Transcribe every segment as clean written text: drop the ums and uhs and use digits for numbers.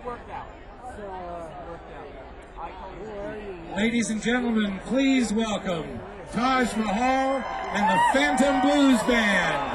Ladies and gentlemen, please welcome Taj Mahal and the Phantom Blues Band.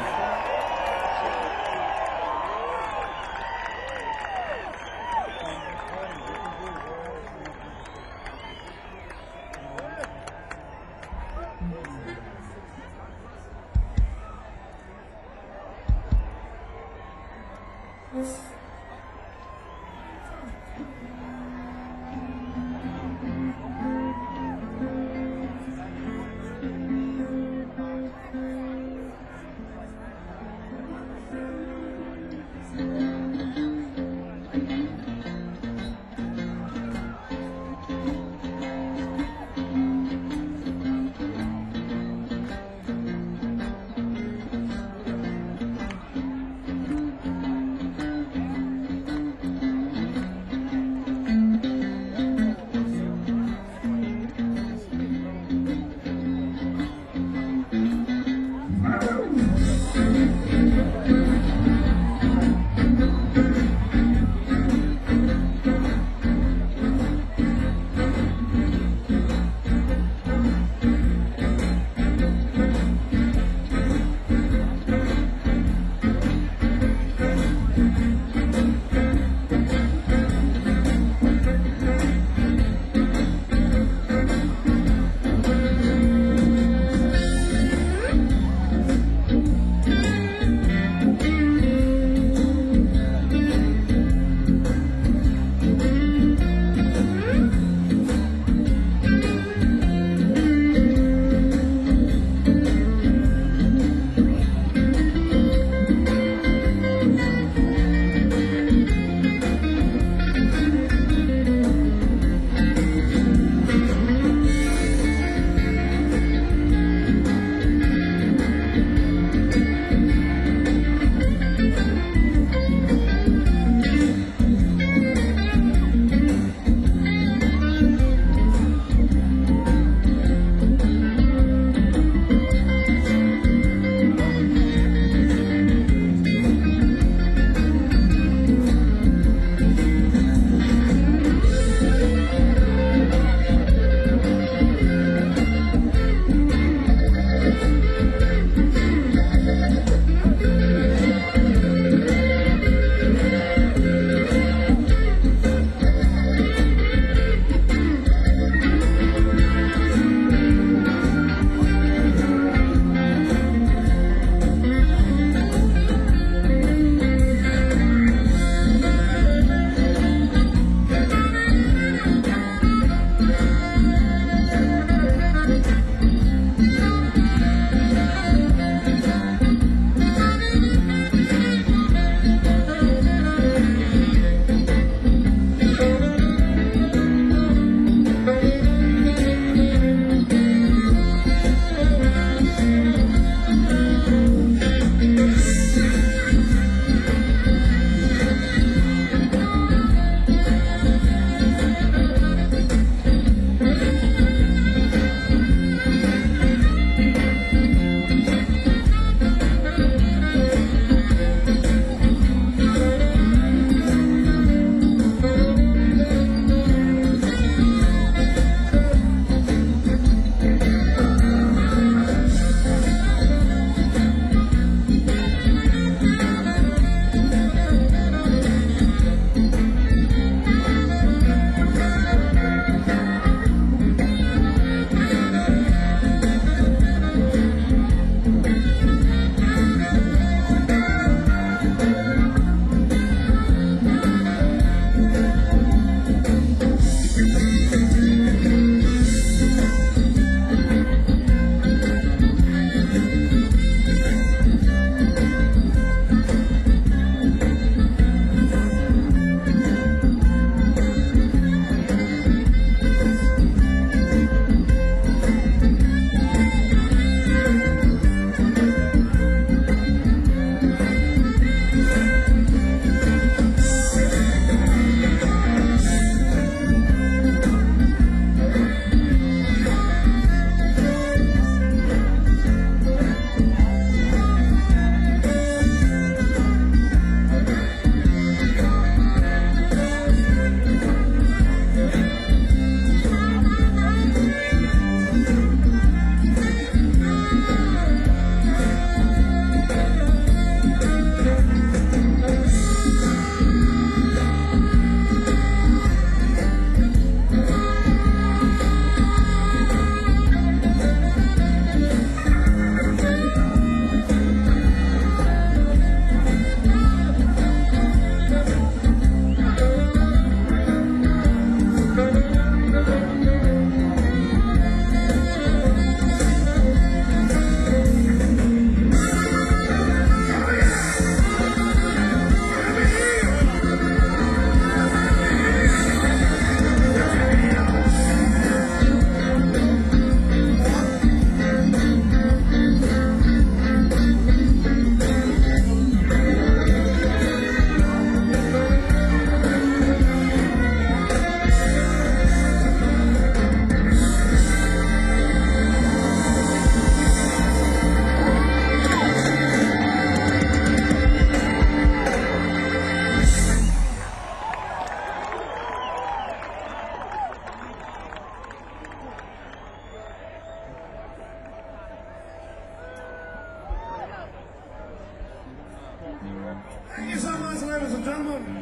and gentlemen.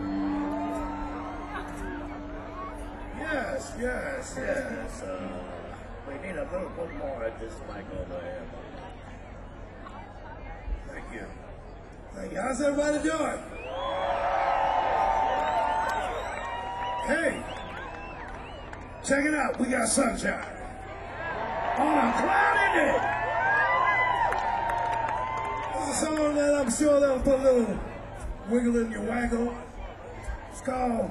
Yes. We need a little bit more of this mic over here. Thank you. How's everybody doing? Hey, check it out. We got sunshine on a cloudy day. This is a song that I'm sure that'll put a little wiggle in your waggle. It's called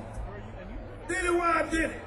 Did It Why I Did It.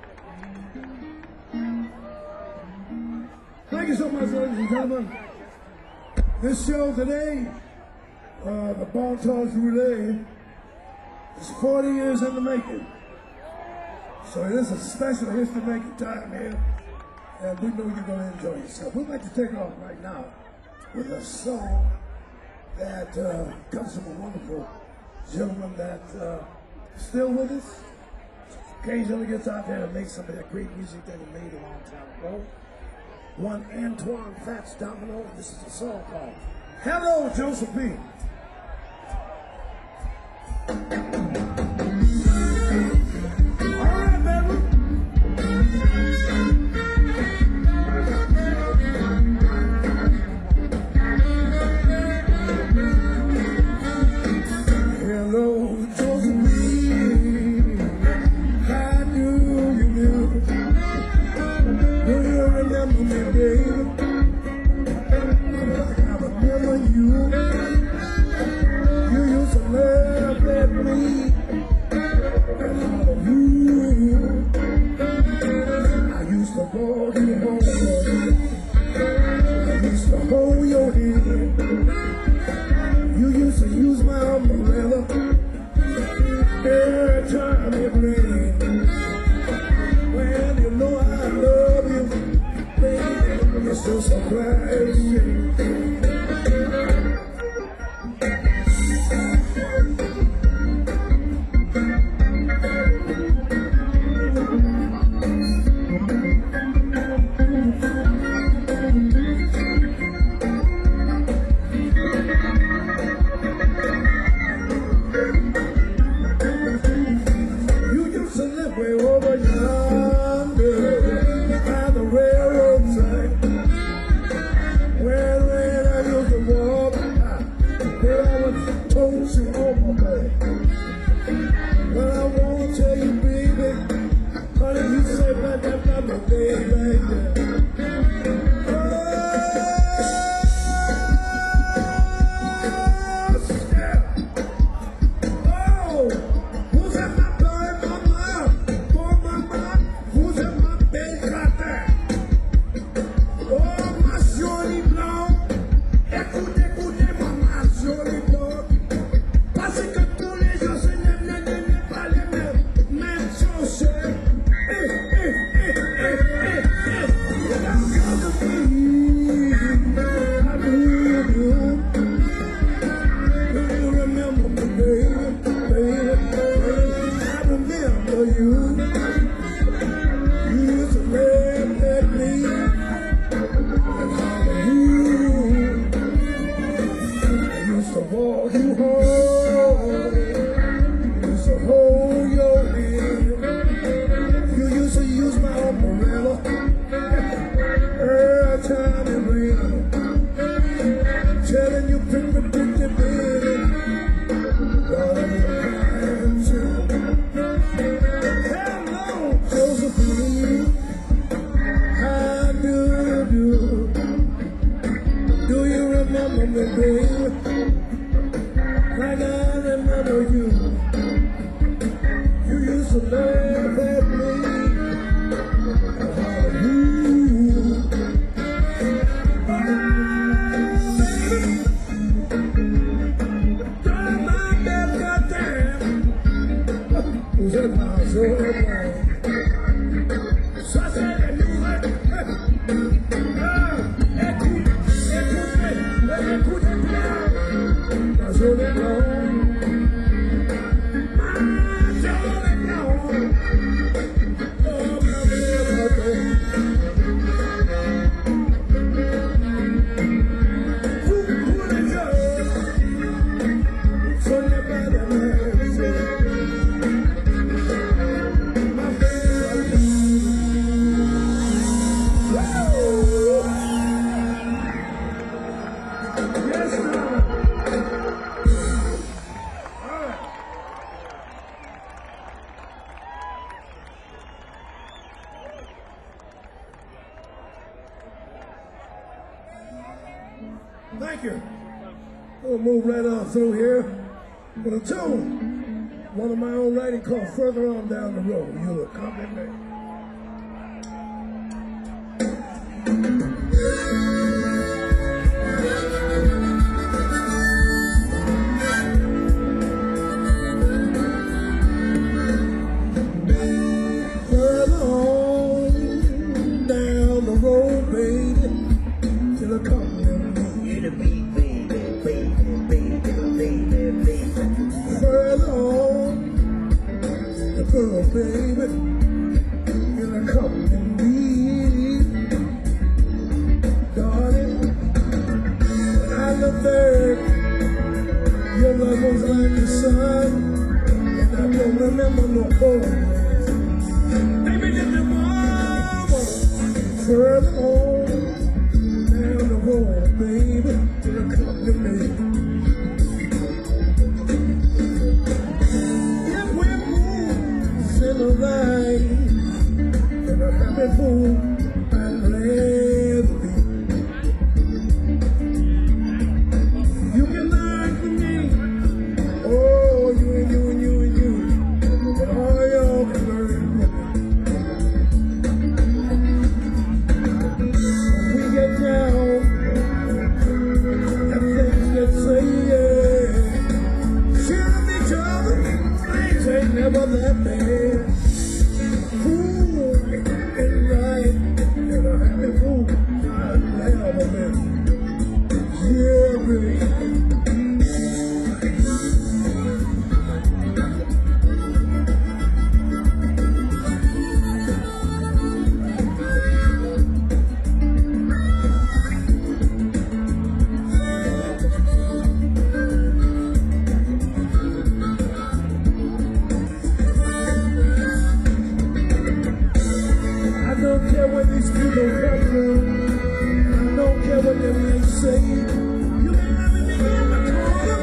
Thank you so much, ladies and gentlemen. This show today, the Bon Toss Relay, is 40 years in the making. So this is a special history-making time here, and we know you're going to enjoy yourself. We'd like to take off right now with a song that comes from a wonderful gentleman that is still with us. Occasionally gets out there and makes some of that great music that he made a long time ago. One Antoine Fats Domino, and this is a song called Hello, Josephine. All right, baby. Hello, Josephine. How do you do? Do you remember me, baby? I remember you. You used to love that me. And all of you. I used to hold you home. I used to hold your hand. You used to use my umbrella every time it rained. Well, you know I love you, baby. You're so surprising. Thank you. We'll move right on through here with a tune, one of my own writing called Further On Down the Road. You'll accompany me. Maybe just the mama further on down the road, baby, it'll come to me. If we're fools in the light, and a happy fool, I'd rather be. You can lie to me, oh, you and you and you and you, but all y'all can learn from me. When we get down, and things get say, yeah, cheering each other, things ain't never that bad. Fool and right, and a happy fool, I'd rather be. Yeah, baby. I don't care what these people come from. I don't care what they may say. You may never be in my corner.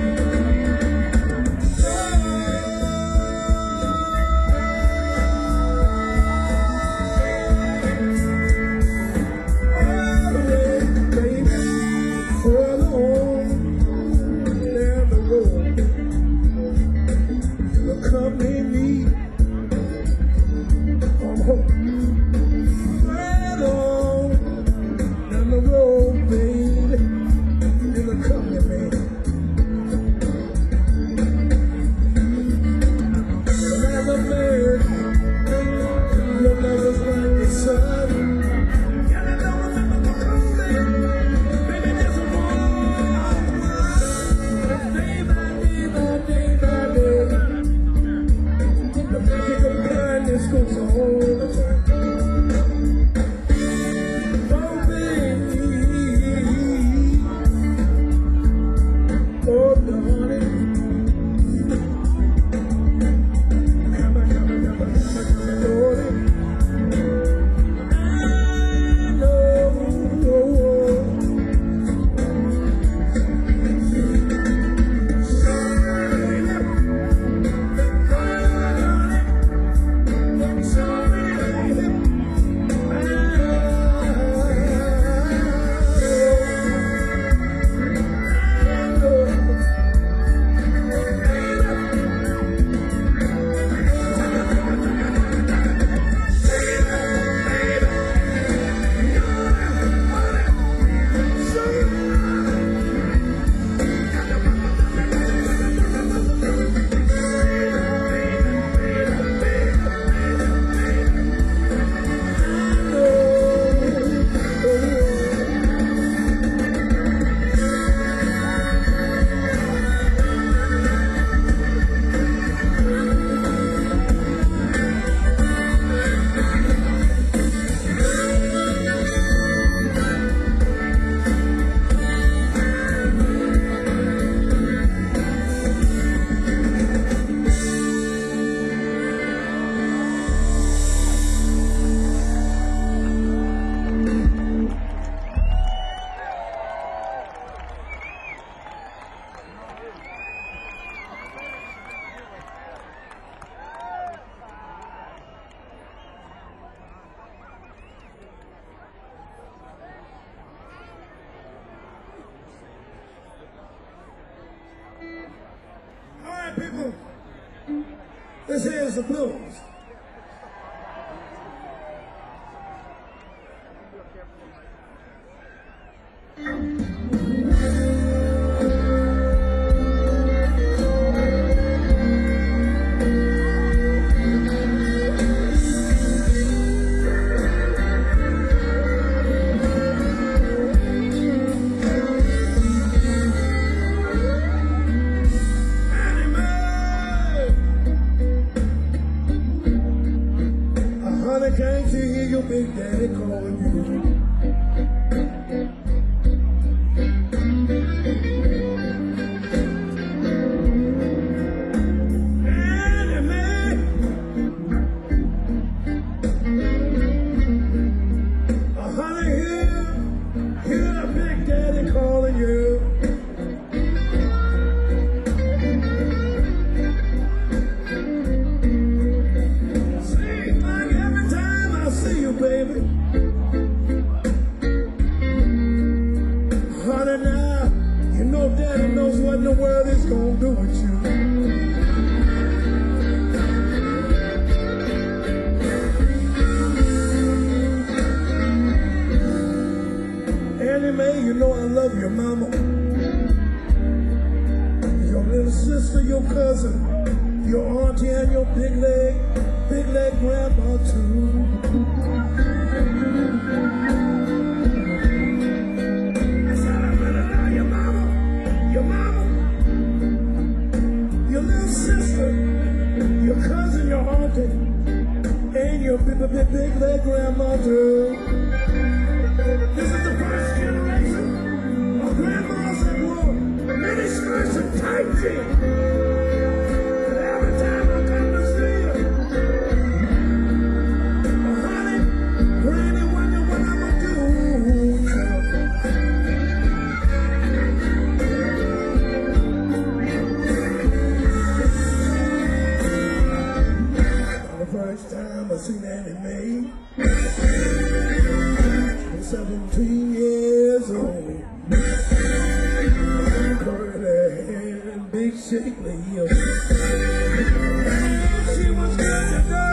All the way, baby, further on down the road, you'll come to me. I'm hoping. Down the road, baby, you'll come to me. As a man, your love is like the sun. And I don't remember the cold, baby, there's a war. Day by day by day by day, the magic of kindness goes on all the time. People, this here's the blues. I can't hear your big daddy calling you. Annie Mae, your big leg grandma too. This is the first generation of grandmas that wore mini skirts and tight jeans. And every time I come to see you, honey, granny, wonder what I'ma do. The first time I seen Annie Mae, 17 years old, curly hair and big shapely hips. She was good to go.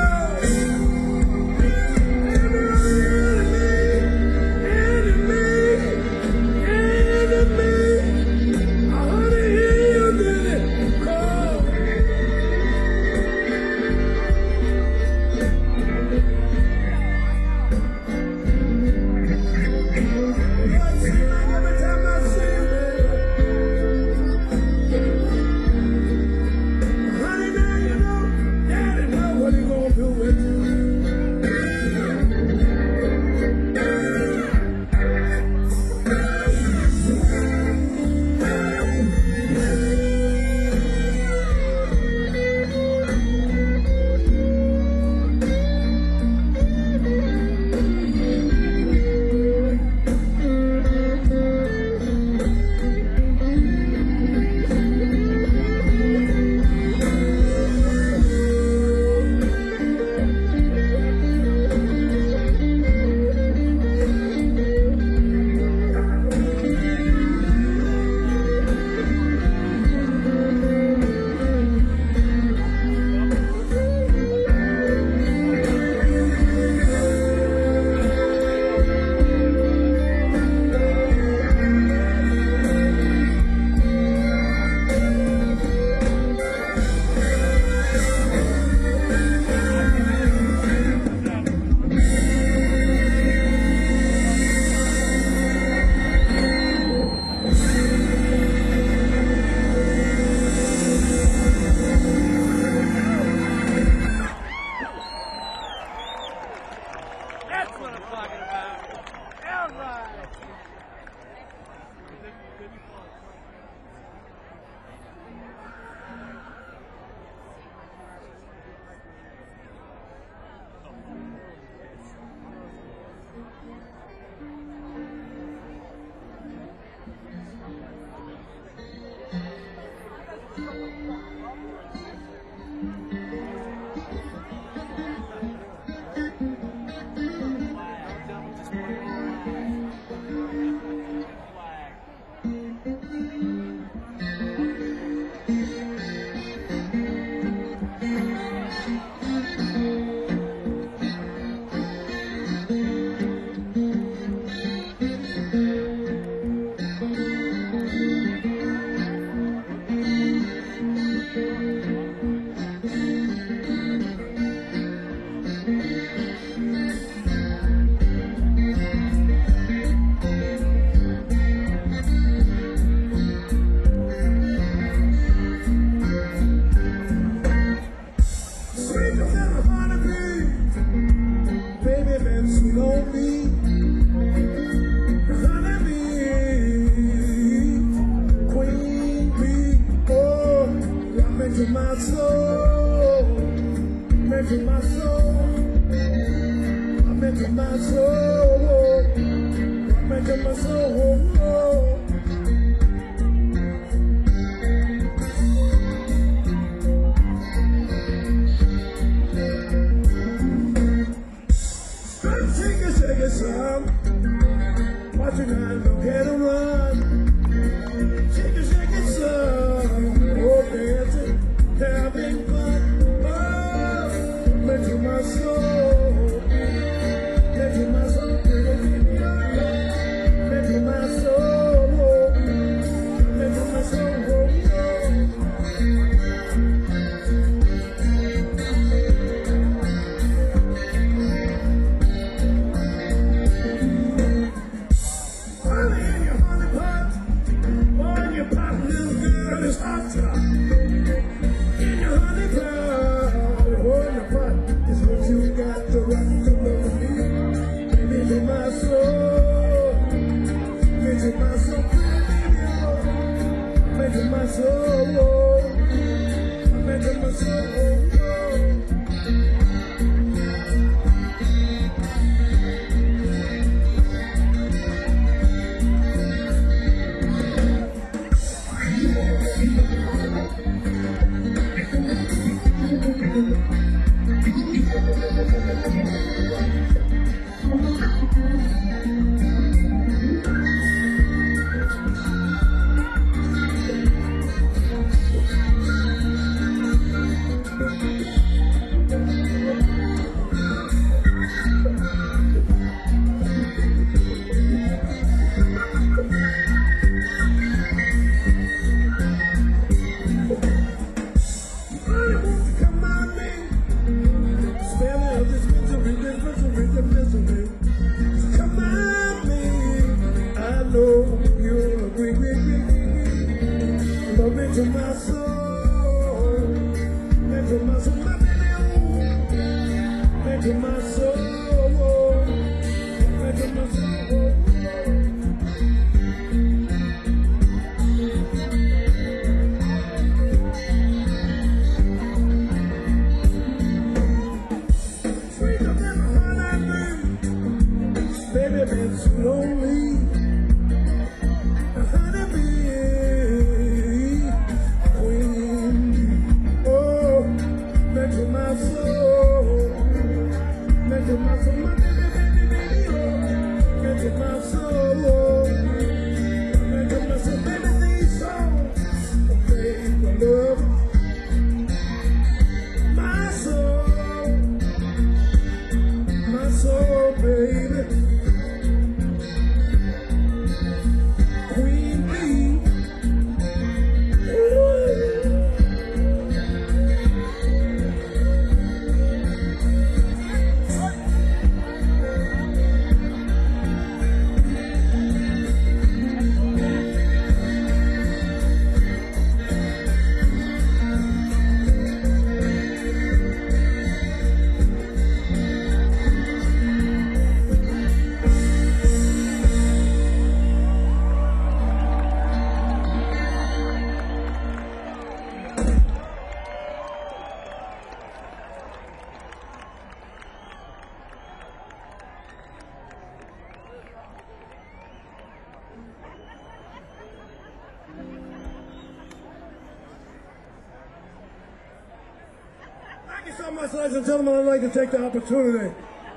Thank you so much, ladies and gentlemen. I'd like to take the opportunity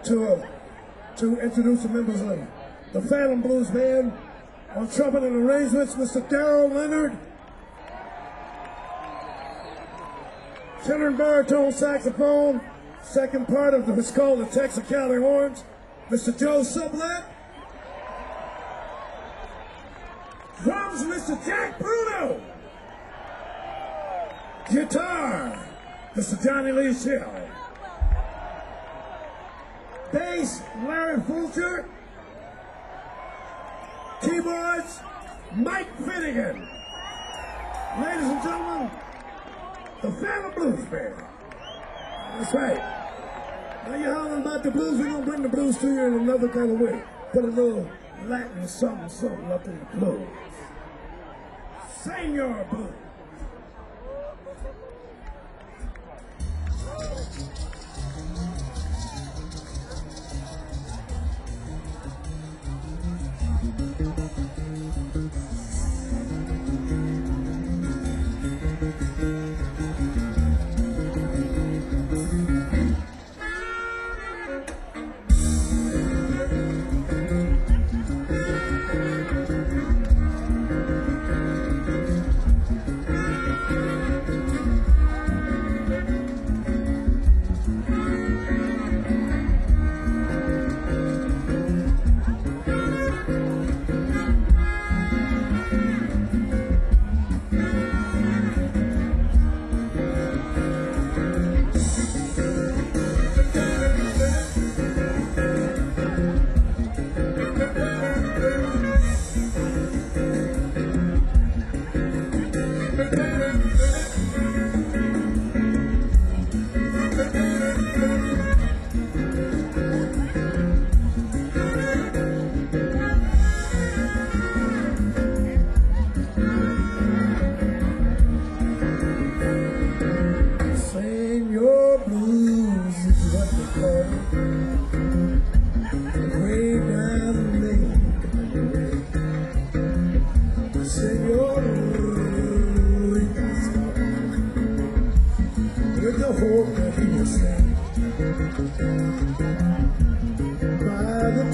to introduce the members of the Phantom Blues Band. On trumpet and arrangements, Mr. Daryl Leonard. Tenor and baritone saxophone, second part of what's called the Texarkana Horns, Mr. Joe Sublette. Drums, Mr. Jack Bruno. Guitar, Mr. Johnny Lee Shell. Bass, Larry Fulcher. Keyboards, Mike Finnegan. Ladies and gentlemen, the Phantom Blues Band. That's right. Now you're hollering about the blues, we're going to bring the blues to you in another kind of way. Put a little Latin something up in the blues. Senor Blues.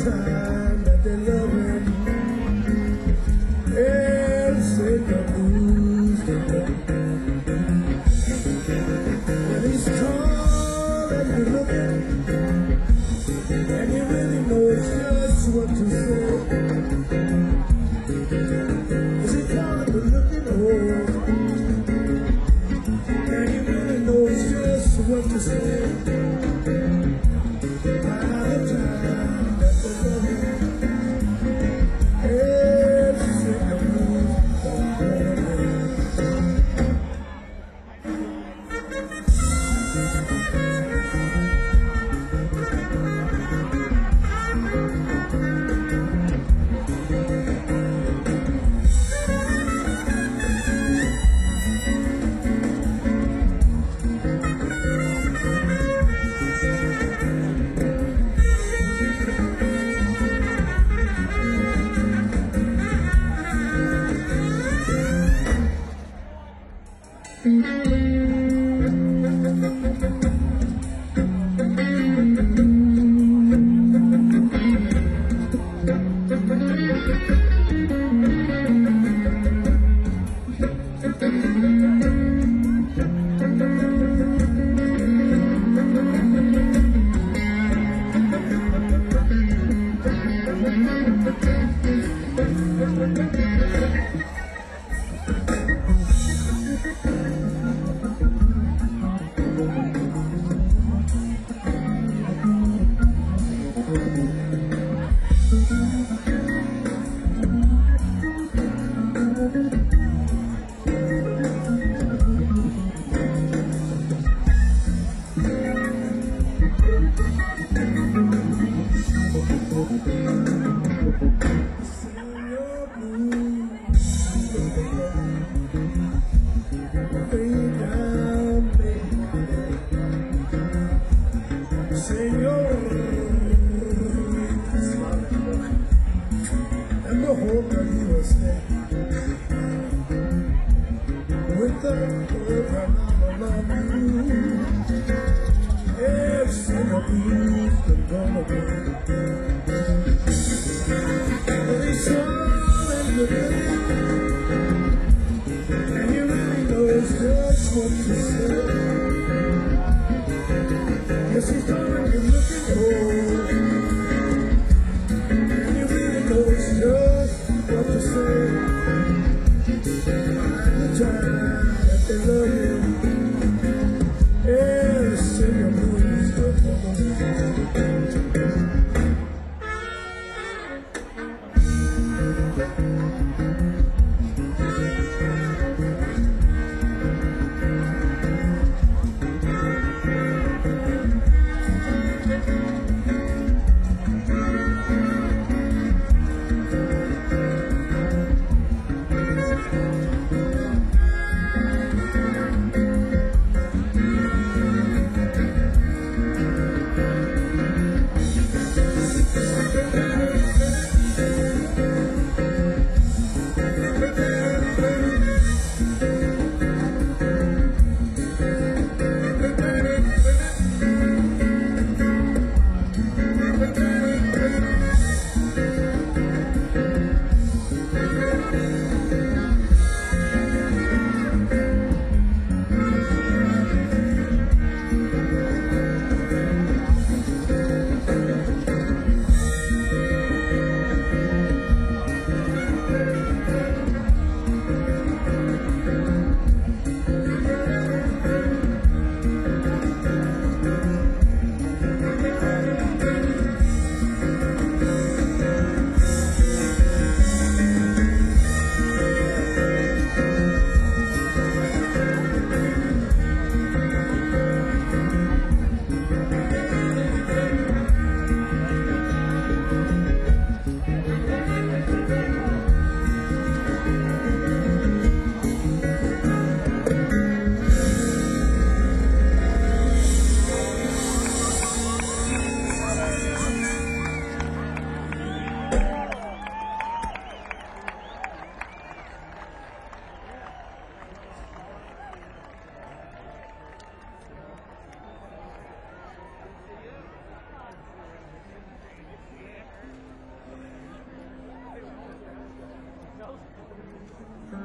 time that they love him. El Señor blues the day. When he's tall and you're looking, and he really knows just what to say. Is he tall and you're looking old, and he really knows just what to say.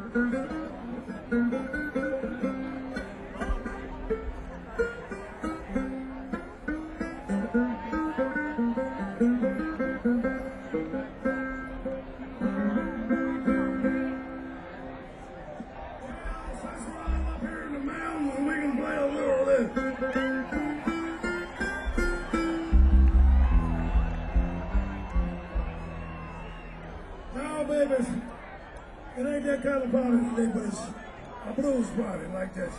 Now, babies, it ain't that kind of party today, but it's a blues party like this.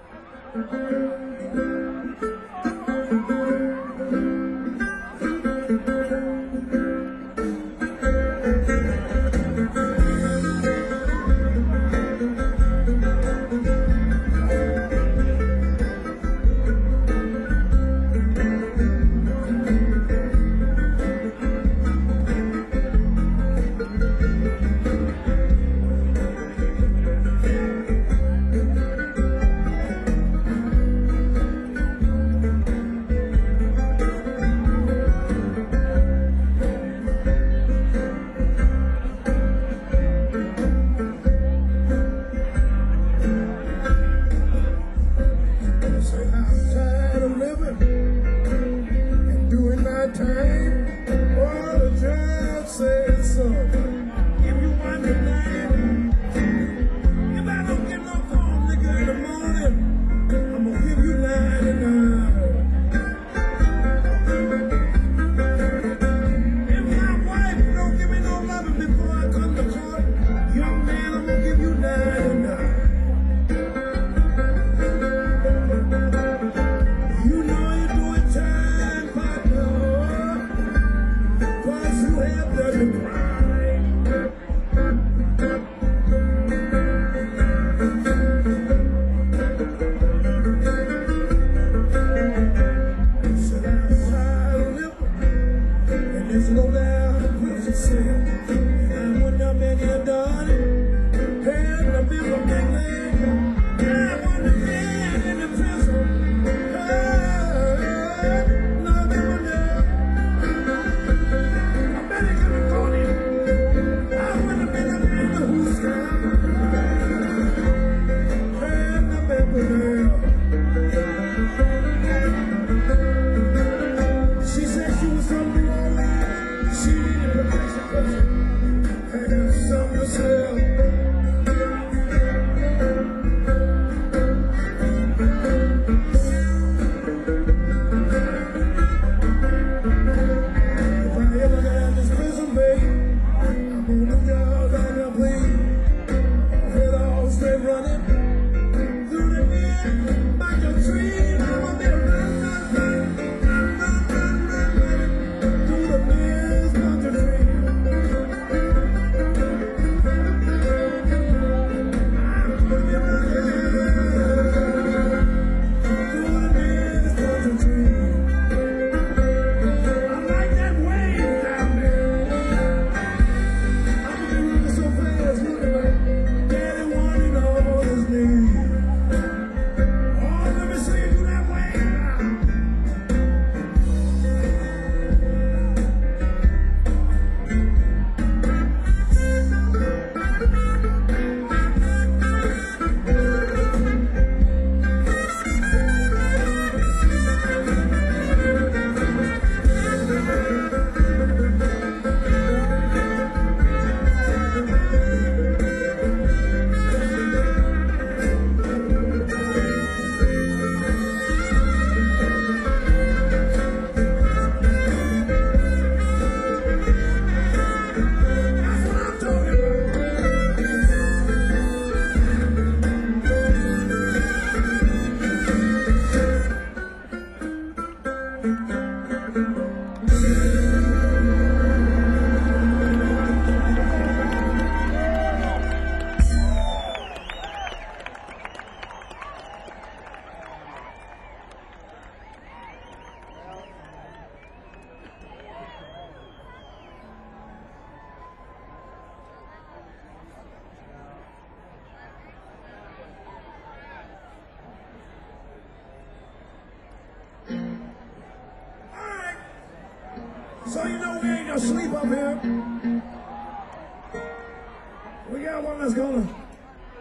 So you know we ain't gonna sleep up here. We got one that's gonna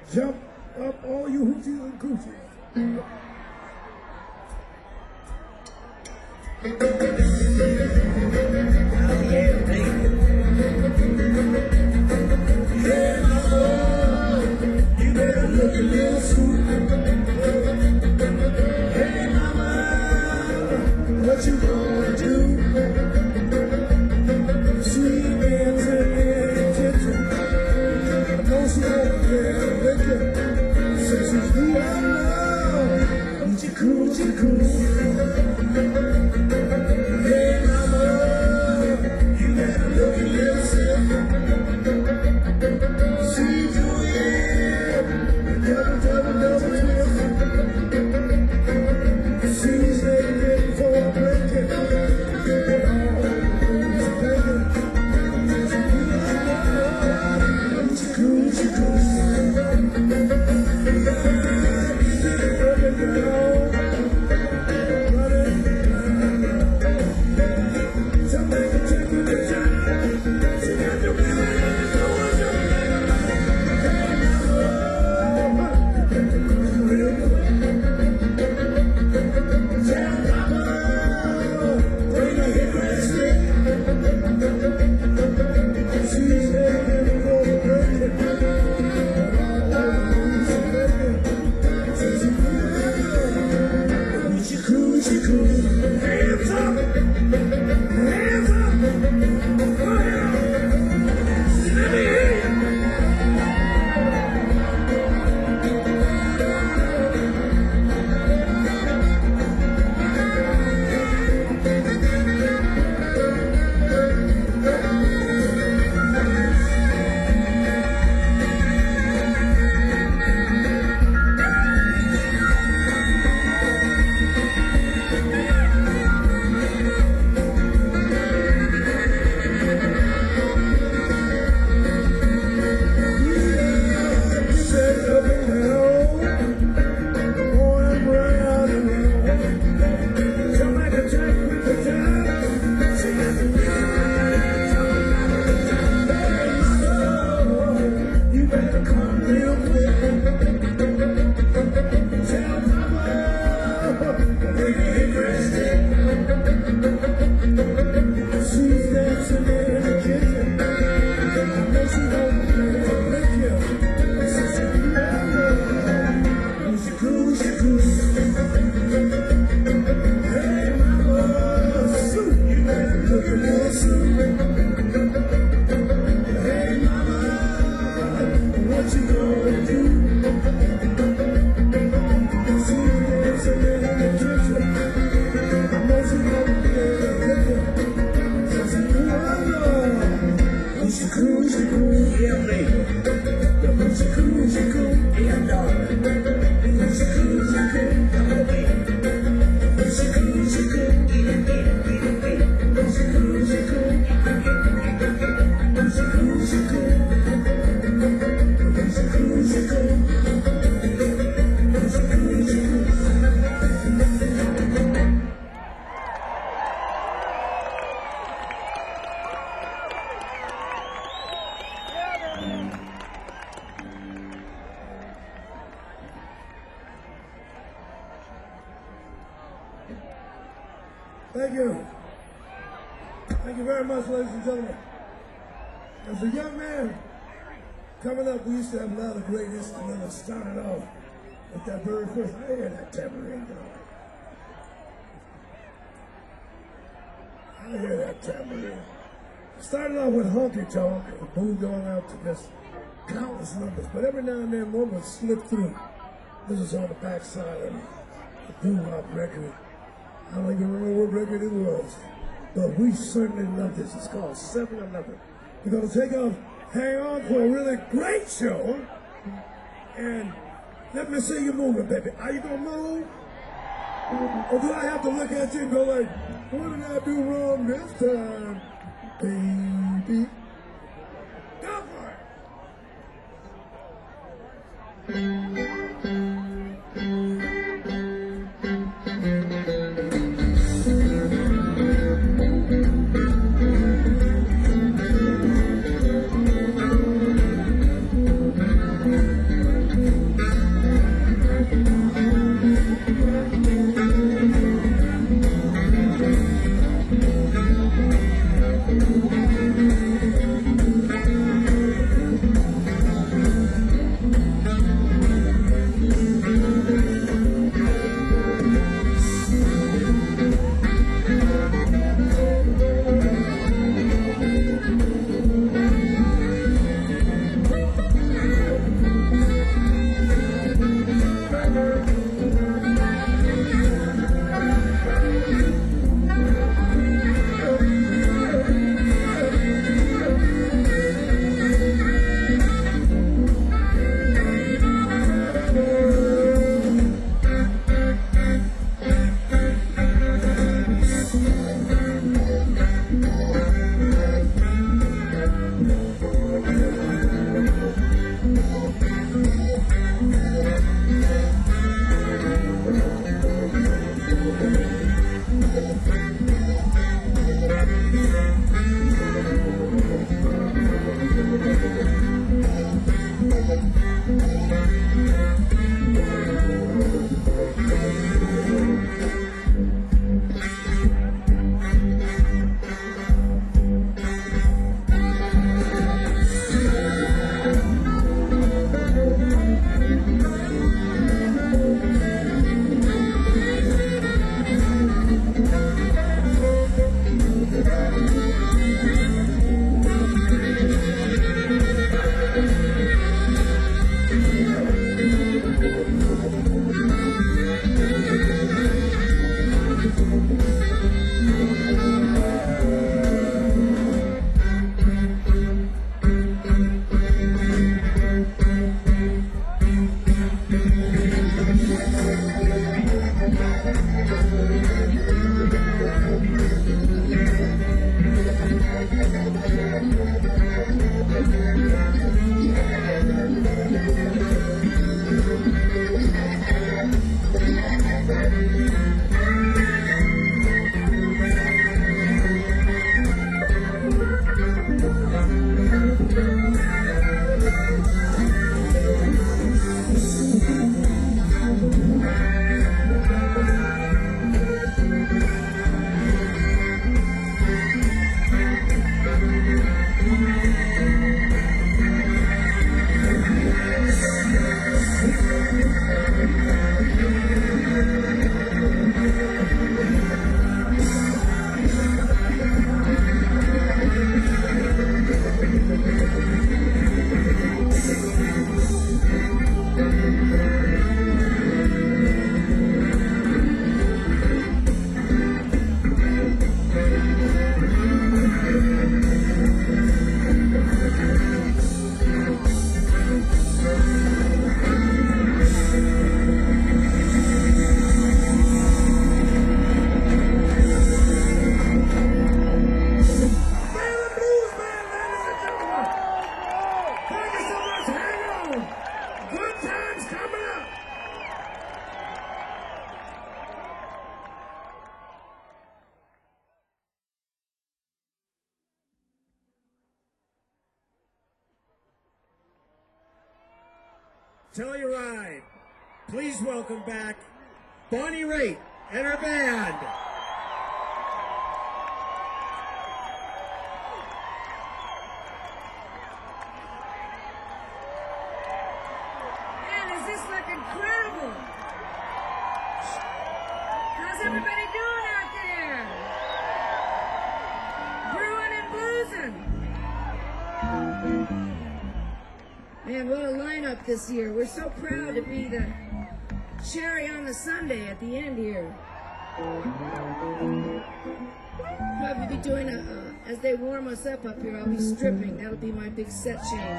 Jump up, all you hoochies and coochies. Hey, mama, you better look a little sweet. Hey, mama, what you gonna do? She bends in the kitchen. I know she won't care with you. Since she's the outlaw, coochie coo. Hey, mama, you better look a little sick. She's doing double twist. She's ready for a break. Coochie coo. Hands up! Hands up! Go ahead! Let me hear you! Thank you. Thank you very much, ladies and gentlemen. As a young man, coming up, we used to have a lot of great instruments. Started off with that very first, I hear that tambourine going. I hear that tambourine. Started off with honky tonk, and moved on out to just countless numbers. But every now and then, one would slip through. This is on the backside of the doo-wop record. I don't even remember what record it was, but we certainly love this. It's called 7-Eleven. We're going to take off, hang on for a really great show, and let me see you moving, baby. Are you going to move? Or do I have to look at you and go like, what did I do wrong this time, baby? Go for it! Telluride, please welcome back Bonnie Raitt and her band. Man, does this look incredible? How's everybody doing out there? Brewing and boozing. Man, what a lineup this year. We're so proud to be the cherry on the sundae at the end here. Probably be doing as they warm us up here, I'll be stripping. That'll be my big set change.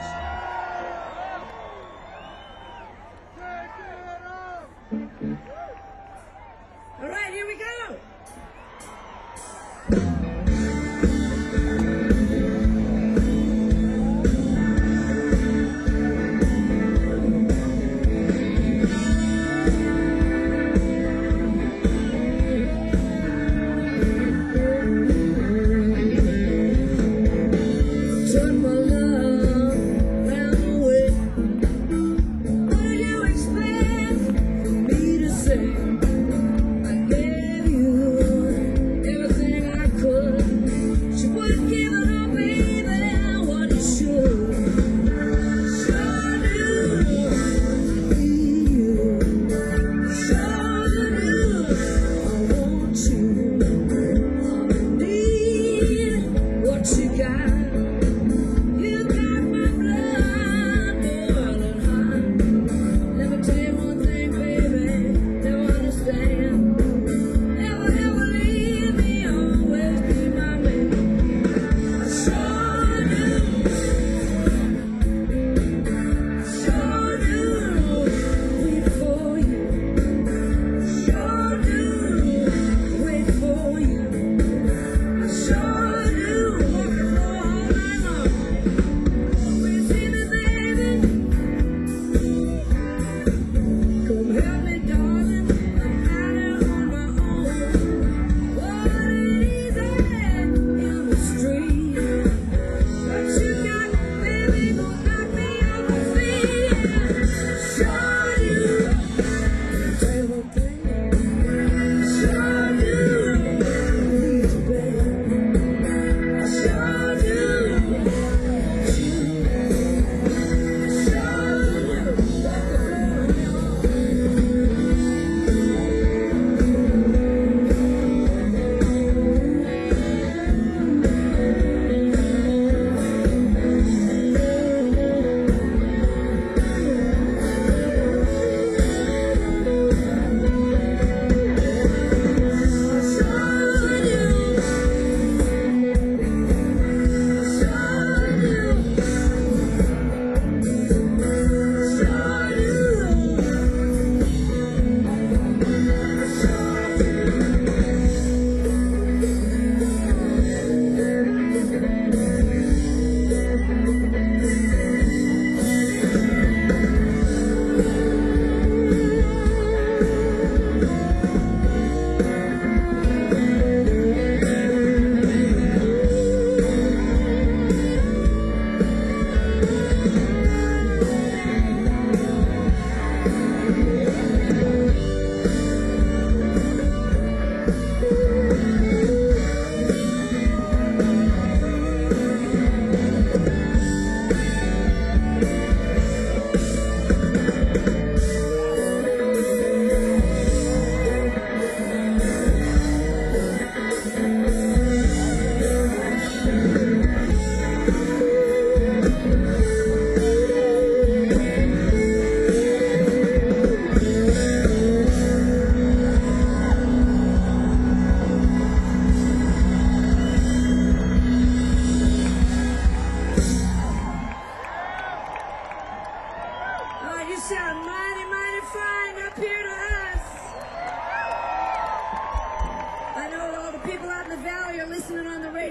All right, here we go. Took my love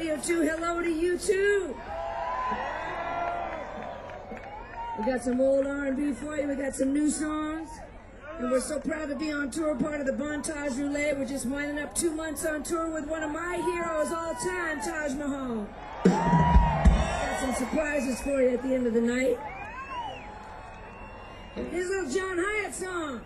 Radio 2, hello to you too. We got some old R&B for you. We got some new songs. And we're so proud to be on tour, part of the Montage Roulette. We're just winding up 2 months on tour with one of my heroes all time, Taj Mahal. Got some surprises for you at the end of the night. Here's a little John Hyatt song.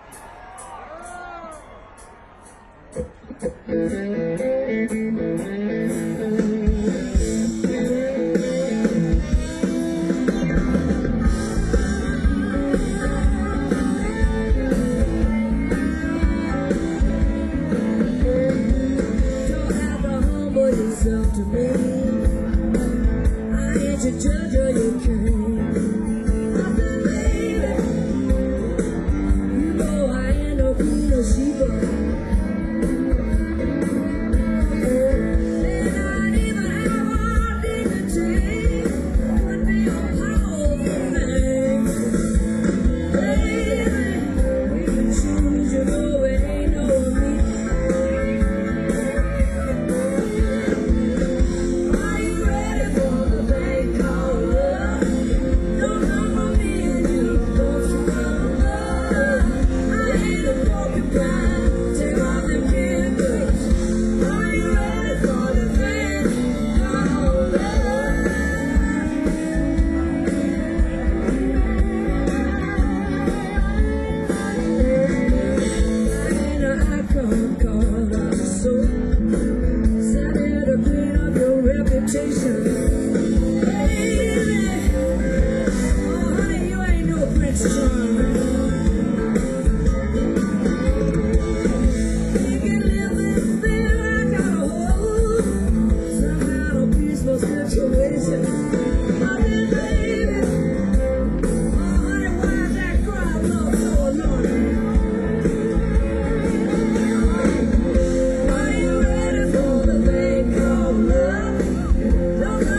To me, I ain't your judge or your king. I said, baby, you know I ain't no queen of Sheba. May not even have all dignity, but be a powerful thing. Baby, we can choose, you know it ain't no me. No, no.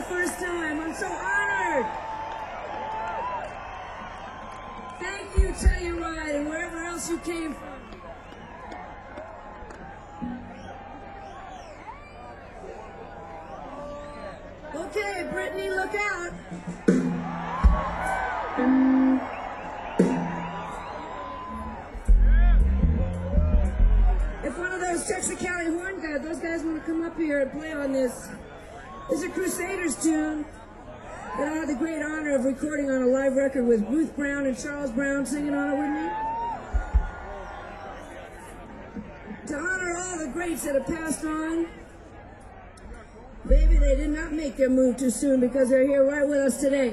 first time. I'm so honored. Thank you, Telluride, and wherever else you came from. Okay, Brittany, look out. If one of those Texarkana horn guys, those guys want to come up here and play on this. It's a Crusaders tune that I had the great honor of recording on a live record with Ruth Brown and Charles Brown singing on it with me. To honor all the greats that have passed on. Baby, they did not make their move too soon because they're here right with us today.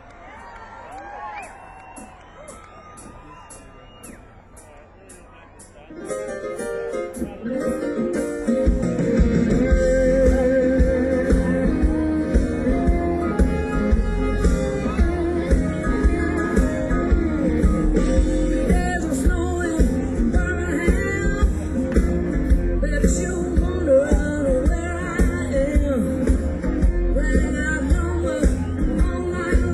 There's a snow in Birmingham, but you wonder where I am. Well, I've known all night long.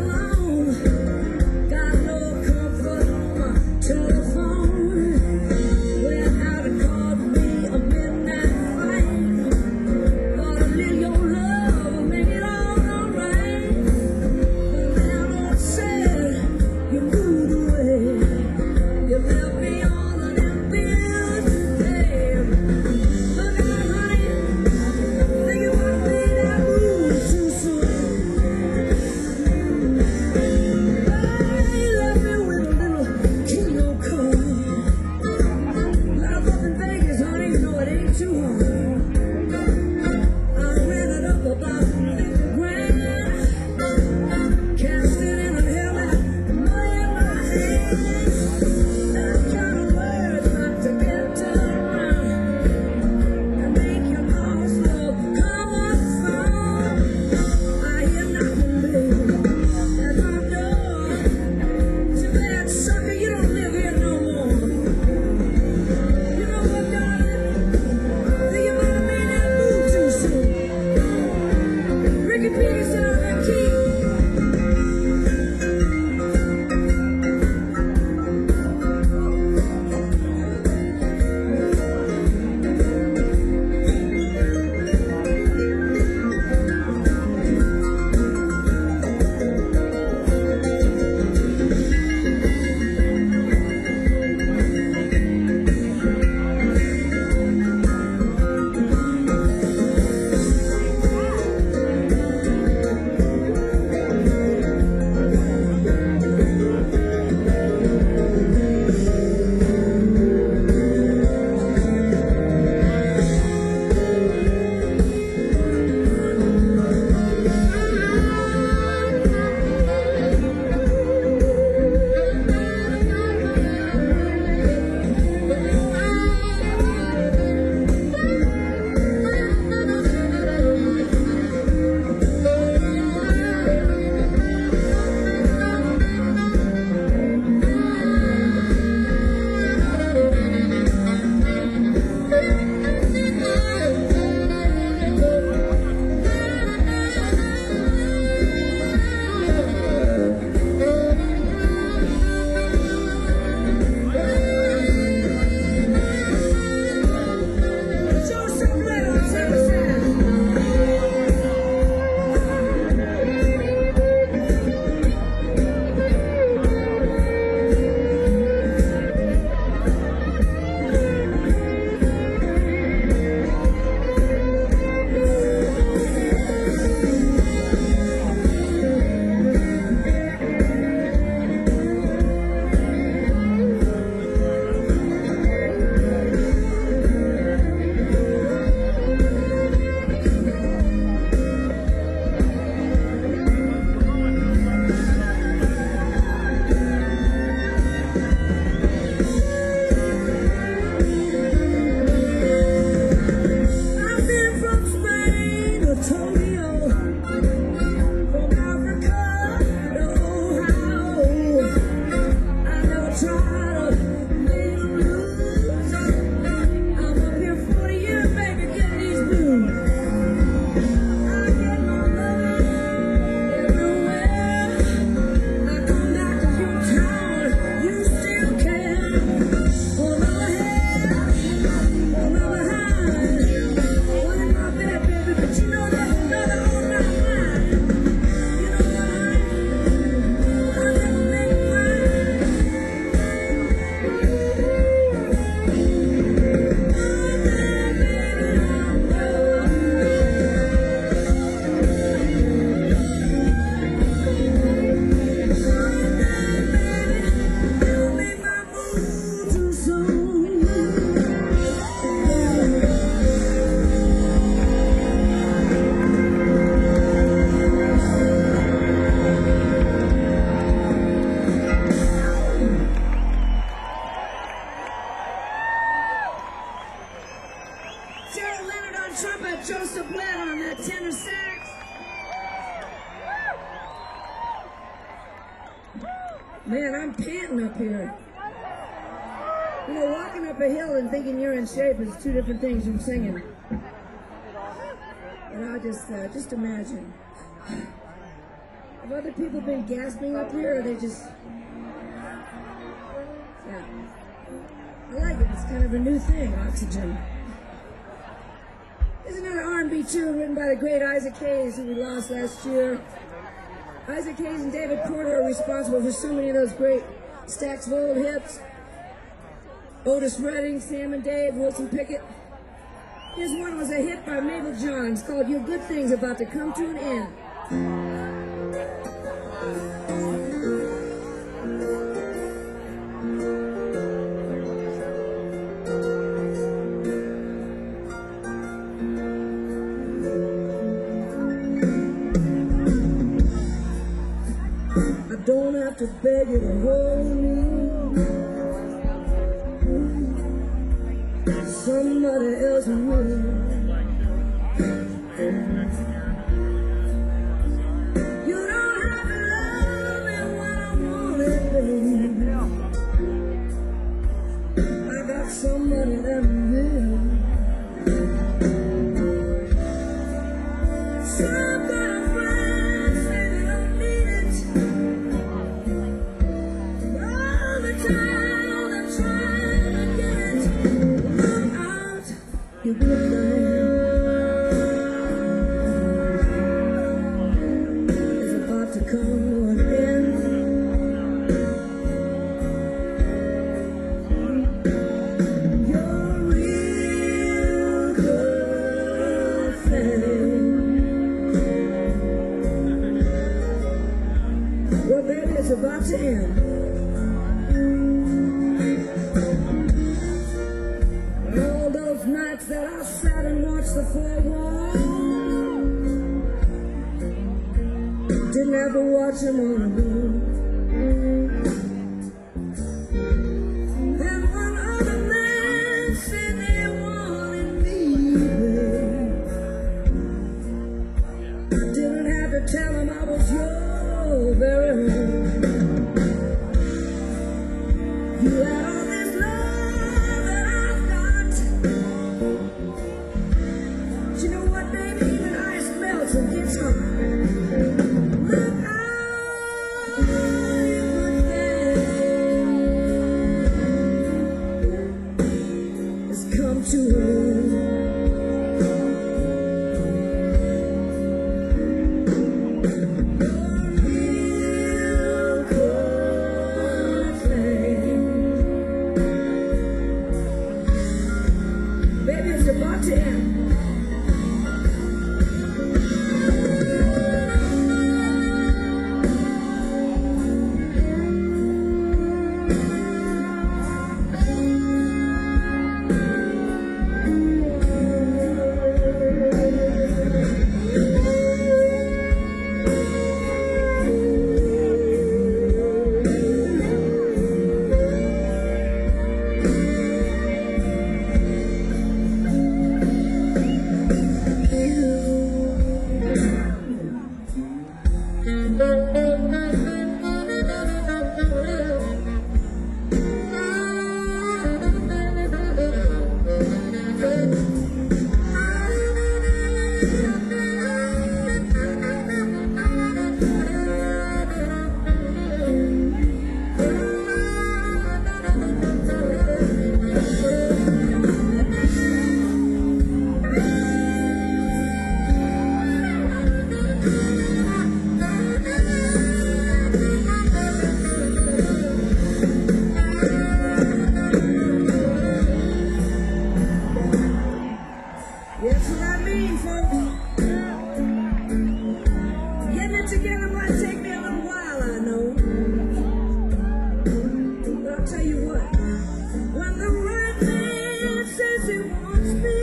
Man, I'm panting up here. You know, walking up a hill and thinking you're in shape is two different things from singing. And I just imagine. Have other people been gasping up here, or they just... Yeah. I like it. It's kind of a new thing, oxygen. There's another R&B tune written by the great Isaac Hayes, who we lost last year. Isaac Hayes and David Porter are responsible for so many of those great stacks of old hits. Otis Redding, Sam and Dave, Wilson Pickett. Here's one was a hit by Mabel Johns called Your Good Thing's About to Come to an End. I don't have to beg you to hold me. Somebody else will. You don't have to love me when I want it, baby. I got somebody that will. Somebody friends say they don't need it. All the time I'm trying to get it. Look out, you good thing is about to come to an end. You're a real good thing. Well, baby, it's about to end. All those nights that I sat and watched the four walls, didn't ever watch them on the moon. Then one other man said they wanted me, babe. I didn't have to tell him I was your very own. You had all this love that I've got. But you know what, baby? Even ice melts and gets hot. Look out, you good thing has come to an end. Baby, it's about to end. That's what I mean, folks. Getting it together might take me a little while, I know. But I'll tell you what, when the right man says he wants me,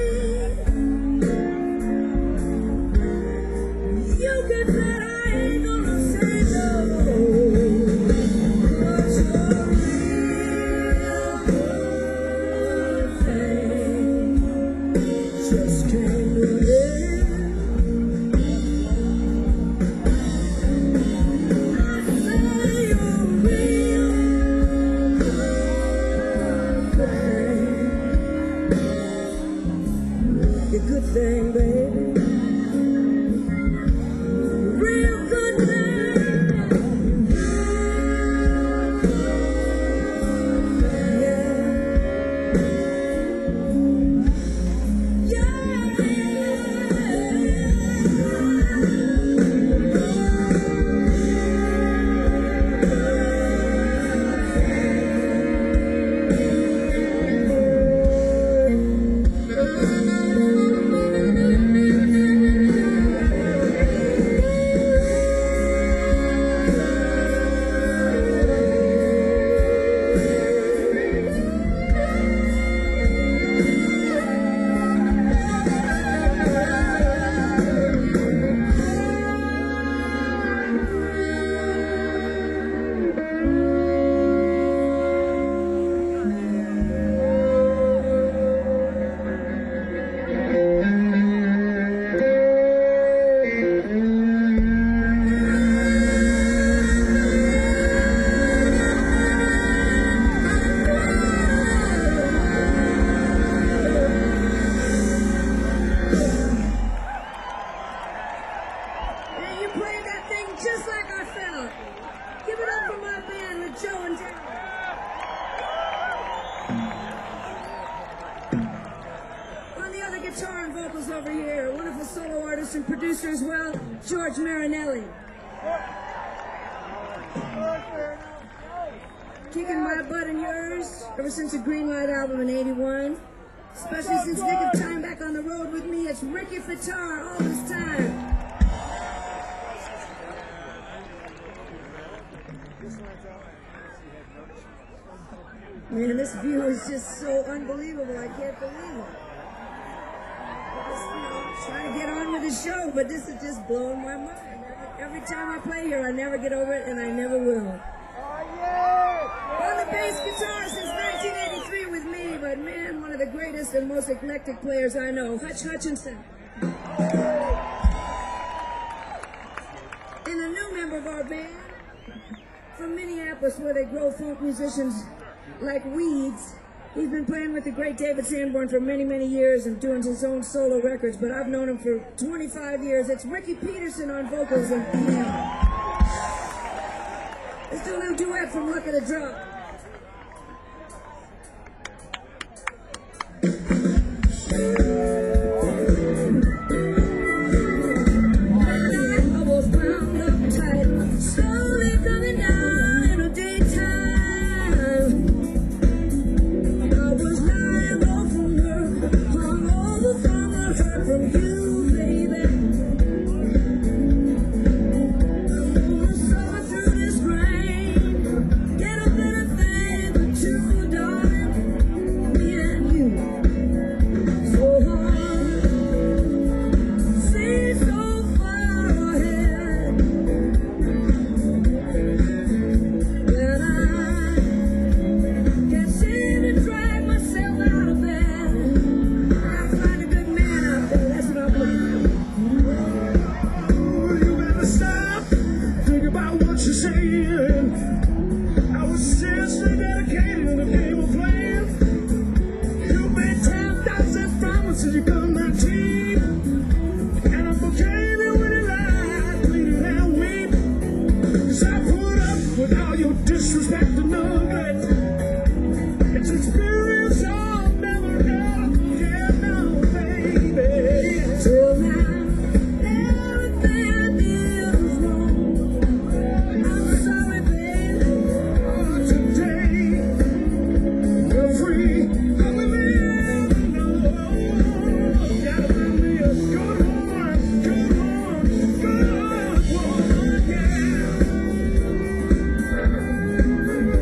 you can bet I ain't gonna say no. 'Cause you're a real good thing. Just can't believe just like I felt. Give it up for my band with Joe and Jerry. On the other guitar and vocals over here, a wonderful solo artist and producer as well, George Marinelli. Kicking my butt and yours ever since the Green Light album in '81. Especially since Nick of Time back on the road with me, it's Ricky Fataar all this time. Man, this view is just so unbelievable. I can't believe it. Just, trying to get on with the show, but this is just blowing my mind. Every time I play here, I never get over it, and I never will. On the bass guitar since 1983 with me, but man, one of the greatest and most eclectic players I know, Hutch Hutchinson. And a new member of our band from Minneapolis, where they grow folk musicians like weeds. He's been playing with the great David Sanborn for many, many years and doing his own solo records, but I've known him for 25 years. It's Ricky Peterson on vocals and piano. Let's do a little duet from Luck of the Draw. I was wound up tight, slowly coming down in the daytime. I was lying off from her, hung over from the hurt from you, baby. I'm gonna suffer through this rain, get a better thing but you, darling, me and you. So hard, see so far ahead. When I can't seem to drag myself out of bed, I find a good man out there, that's what I'm looking for. You better stop, think about what you're saying. I was seriously dedicated to the game of playing. You made 10,000 promises, you got my team. And I forgave you when you lied, bleeding and weep. 'Cause I put up with all your disrespect and neglect. It's experience I'll never ever forget now, baby. Till now, everything I did was wrong. I'm sorry, baby. Today, you're free. I'm a man. Gotta find me a good one, good one, good one, yeah.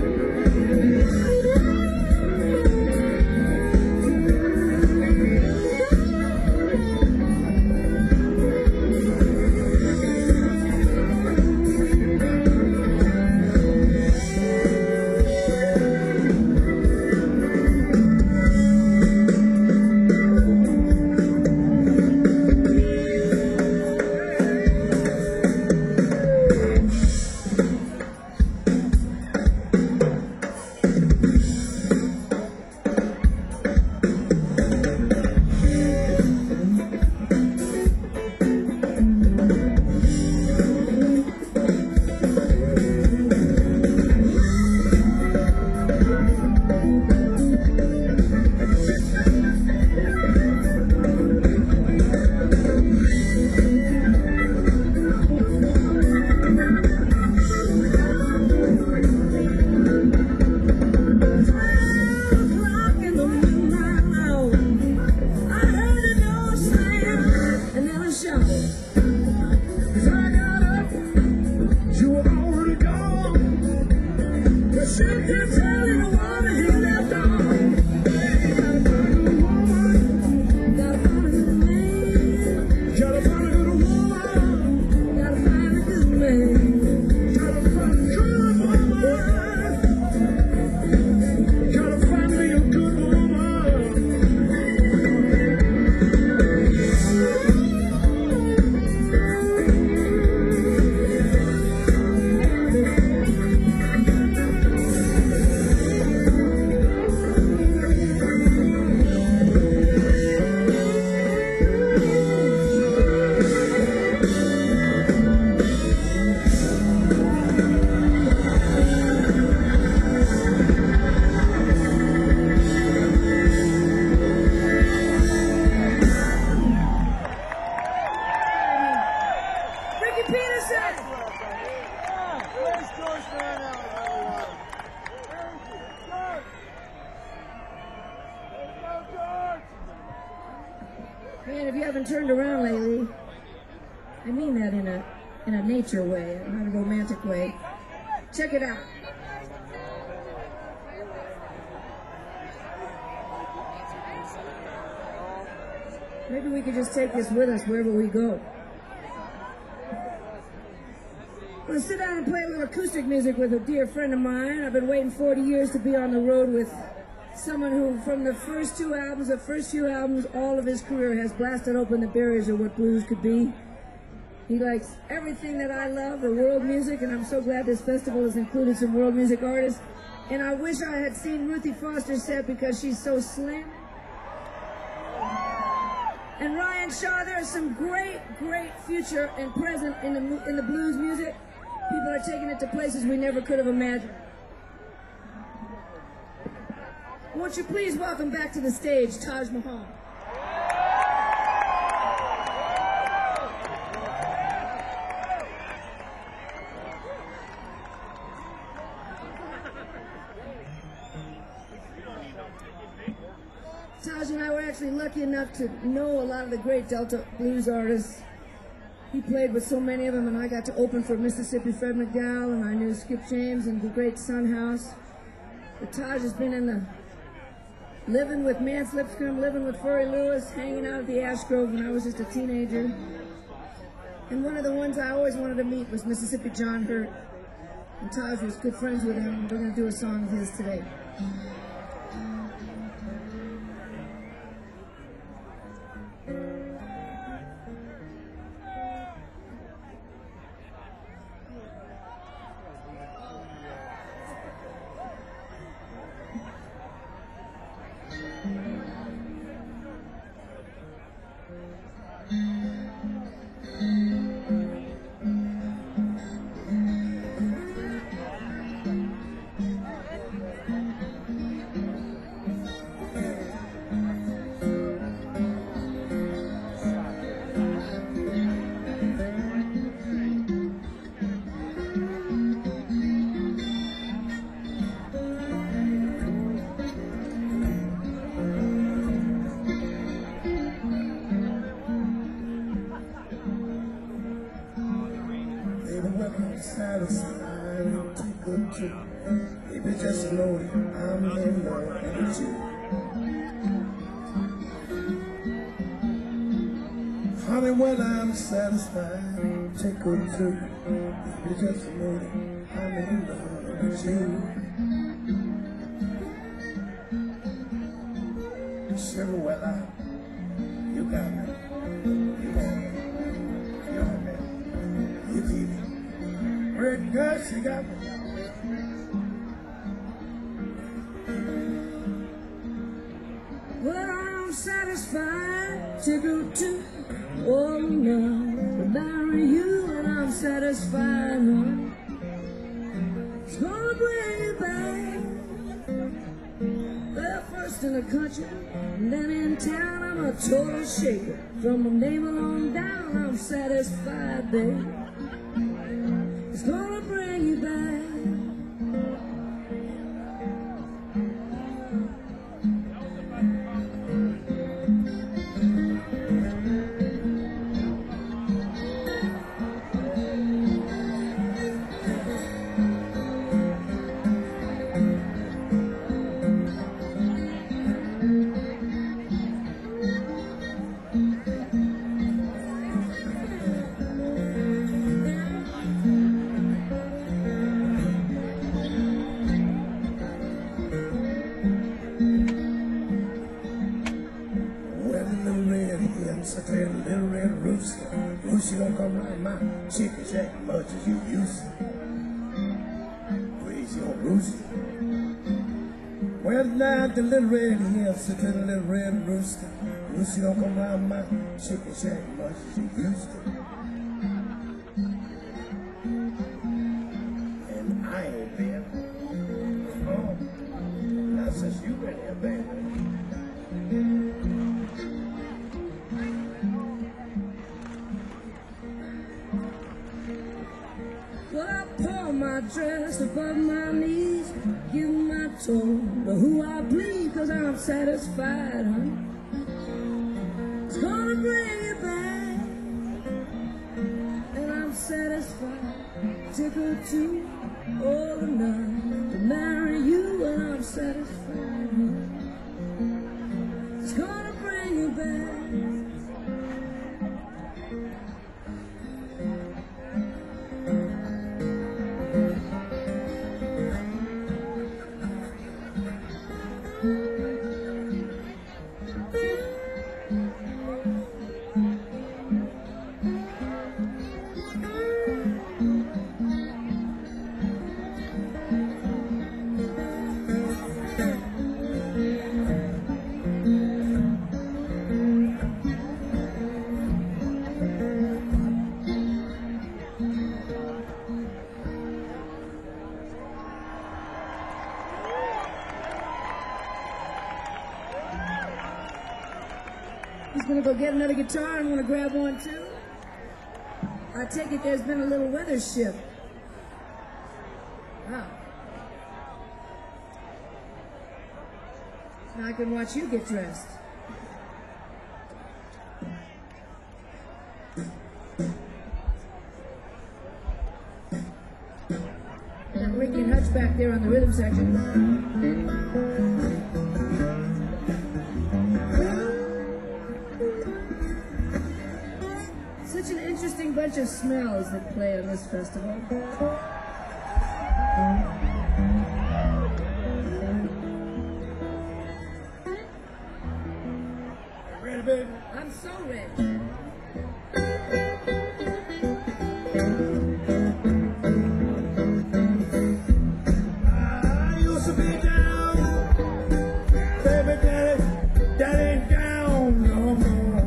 Blueson! Where's George Van Allen, everyone? Man, if you haven't turned around lately, I mean that in a nature way, not a romantic way. Check it out. Maybe we could just take this with us wherever we go. I'm going to sit down and play a little acoustic music with a dear friend of mine. I've been waiting 40 years to be on the road with someone who, from the first few albums, all of his career has blasted open the barriers of what blues could be. He likes everything that I love, the world music, and I'm so glad this festival has included some world music artists. And I wish I had seen Ruthie Foster's set because she's so slim. And Ryan Shaw, there is some great, great future and present in the blues music. People are taking it to places we never could have imagined. Won't you please welcome back to the stage Taj Mahal. Taj and I were actually lucky enough to know a lot of the great Delta blues artists. He played with so many of them, and I got to open for Mississippi Fred McDowell, and I knew Skip James and the great Son House. But Taj has been in the living with Mance Lipscomb, living with Furry Lewis, hanging out at the Ash Grove when I was just a teenager. And one of the ones I always wanted to meet was Mississippi John Hurt. And Taj was good friends with him, and we're going to do a song of his today. Baby, just know I'm in love with you. Honey, when I'm satisfied, take good too. Baby, just know I'm in love with you. Sugar, well, you got me. You want me. You want me. You keep me. Red girl, she got me. Well, I'm satisfied to go to, oh no, to marry you, and I'm satisfied, no. It's gonna bring you back. Well, first in the country, and then in town, I'm a total shaker. From my name along down, I'm satisfied, baby. It's gonna bring you back. She don't come like my chicken shack much as you used to. Praise your rooster. Well, now the little red hen sitting in a little red rooster. She don't come like my chicken shack much as you used to. And I ain't been. Oh, not since you been here, baby. Well, I pull my dress above my knees, give my tone to who I please, 'cause I'm satisfied, honey. It's gonna bring you back, and I'm satisfied. Tickled too, all enough to marry you, and I'm satisfied, honey. It's gonna bring you back. He's gonna go get another guitar and wanna grab one too. I take it there's been a little weather shift. Wow. Now I can watch you get dressed. Got Ricky and Hutch back there on the rhythm section. Such an interesting bunch of smells that play on this festival. Ready, baby? I'm so ready. I used to be down, baby, that ain't down no more.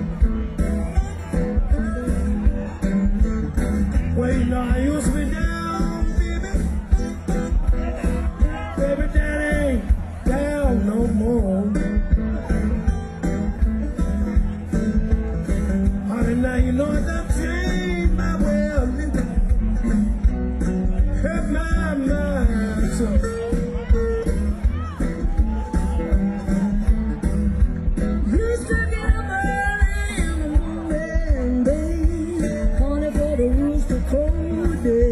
Well, you know I used to be down, baby, that ain't down no more. Honey, now you know that changed my way of living, hurt my mind so. Used to get up early in the morning, babe, honey, for the rooster cold day.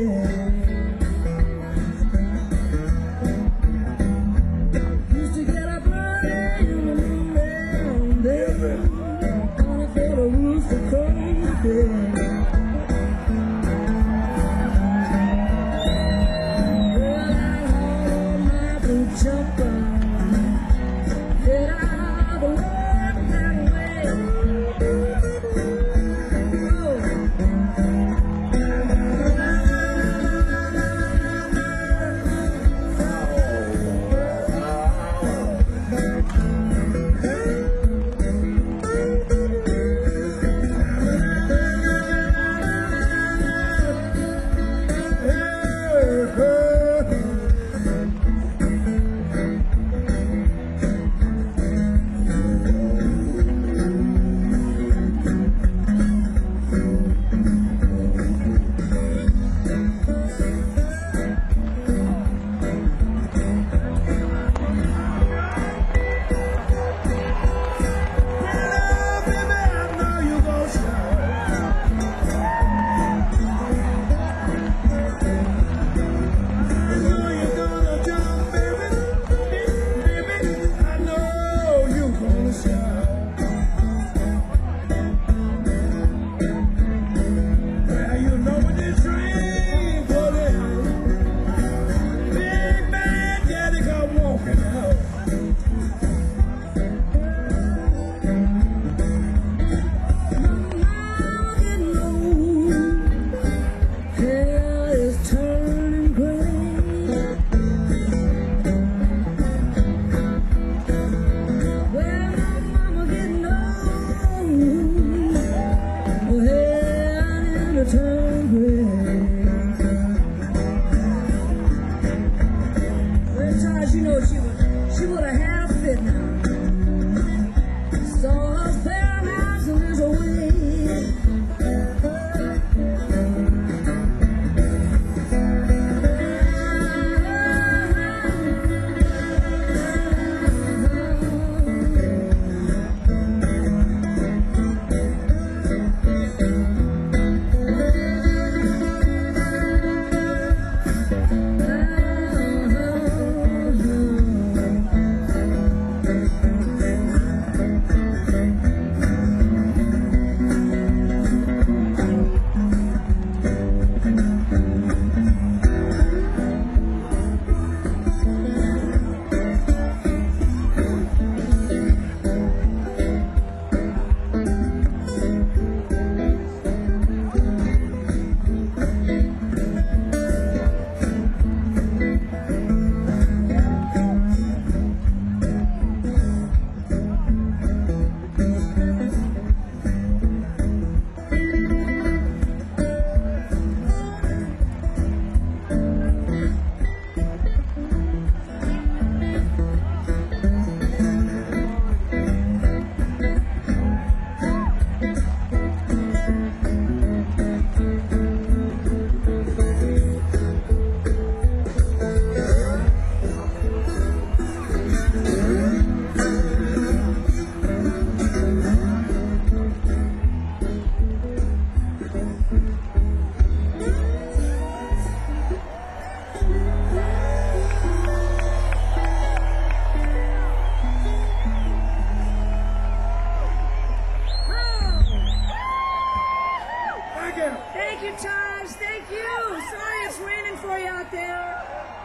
out there?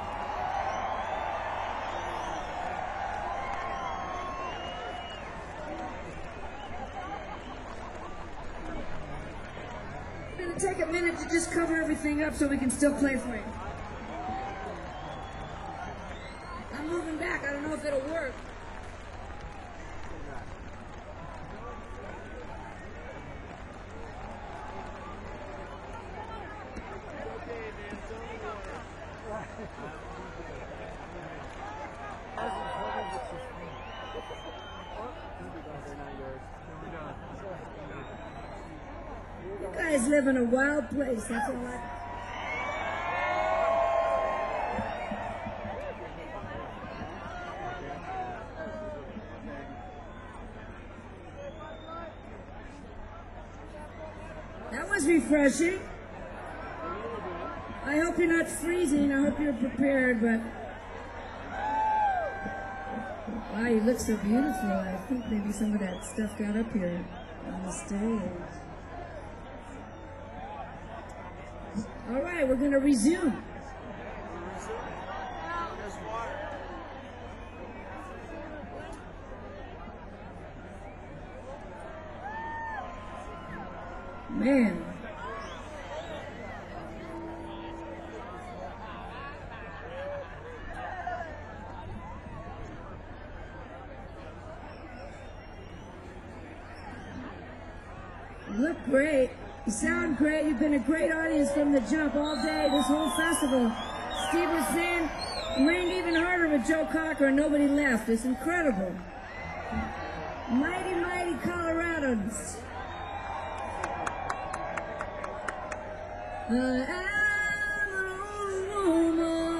I'm gonna take a minute to just cover everything up so we can still play for you. I'm moving back. I don't know if it'll work. You guys live in a wild place, that's all I... That was refreshing. I hope you're not freezing. I hope you're prepared, but... Wow, you look so beautiful. I think maybe some of that stuff got up here on the stage. All right, we're going to resume. Man. You look great. You sound great. You've been a great audience from the jump all day, this whole festival. Steve was saying it rained even harder with Joe Cocker and nobody left. It's incredible. Mighty, mighty Coloradans. I am a woman,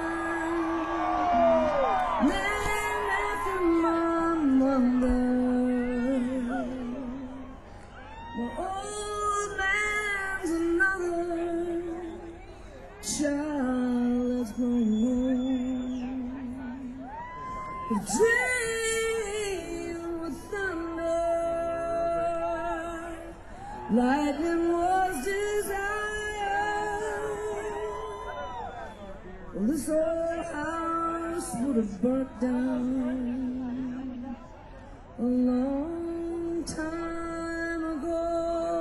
named after my mother. My old man's another child that's grown. The dream with thunder, lightning was desire. Well, this old house would have burnt down a long time ago.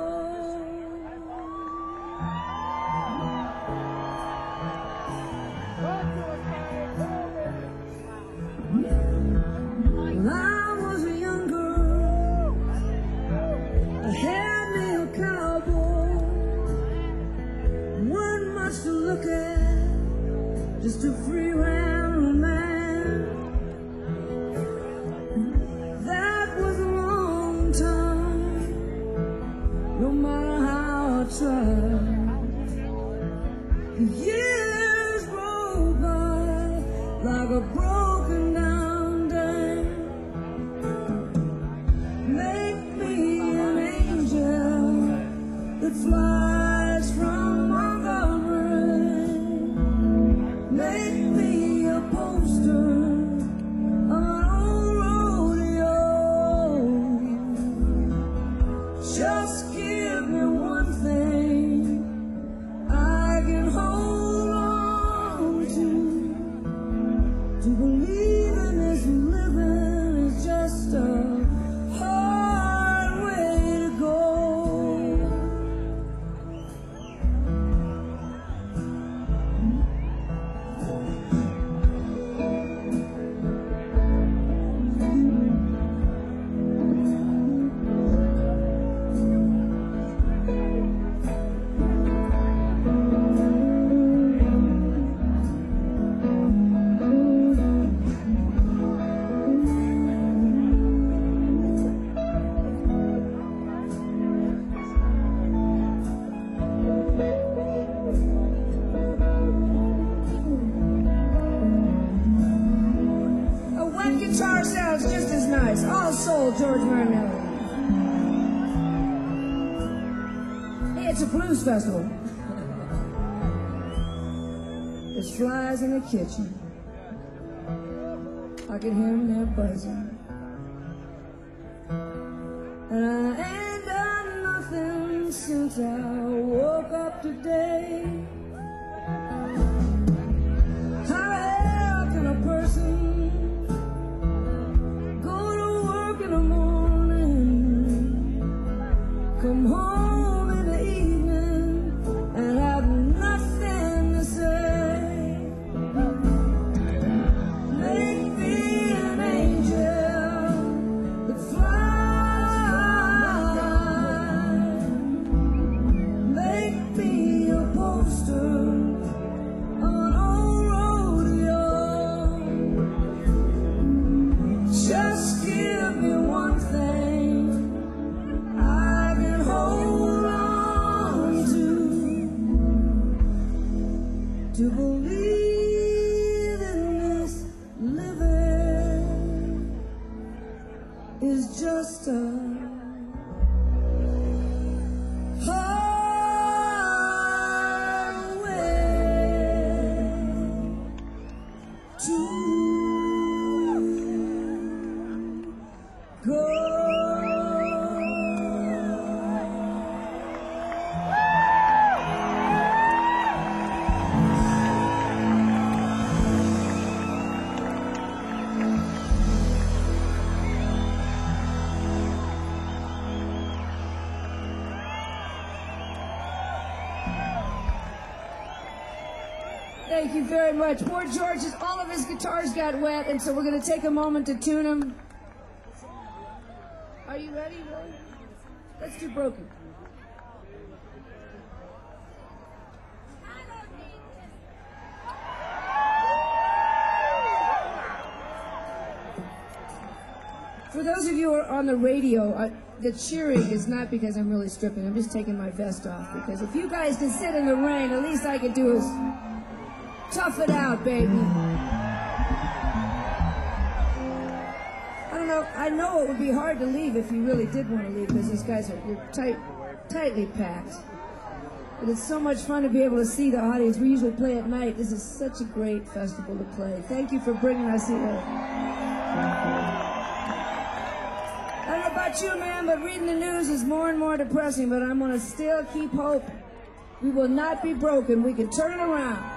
When I was a young girl, I had me a cowboy. Weren't much to look at, just a free round man. That was a long time, no matter how I tried. The years roll by like a broken down dam. Make me an angel that flies from Montgomery. Make me a poster of an old rodeo. Just give me one thing I can hold on to believe in this living is just a hard way to go. A wet guitar sounds just as nice. All soul, George Marinelli. Hey, it's a blues festival. There's flies in the kitchen. I can hear them there buzzing. And I ain't done nothing since I woke up today. to believe in this living is just a hard way to go. Thank you very much. Poor George, all of his guitars got wet, and so we're going to take a moment to tune them. Are you ready, Roy? Let's do Broken. For those of you who are on the radio, the cheering is not because I'm really stripping. I'm just taking my vest off, because if you guys can sit in the rain, the least I can do is tough it out, baby. I don't know. I know it would be hard to leave if you really did want to leave, because these guys you're tightly packed. But it's so much fun to be able to see the audience. We usually play at night. This is such a great festival to play. Thank you for bringing us here. I don't know about you, man, but reading the news is more and more depressing, but I'm going to still keep hope. We will not be broken. We can turn it around.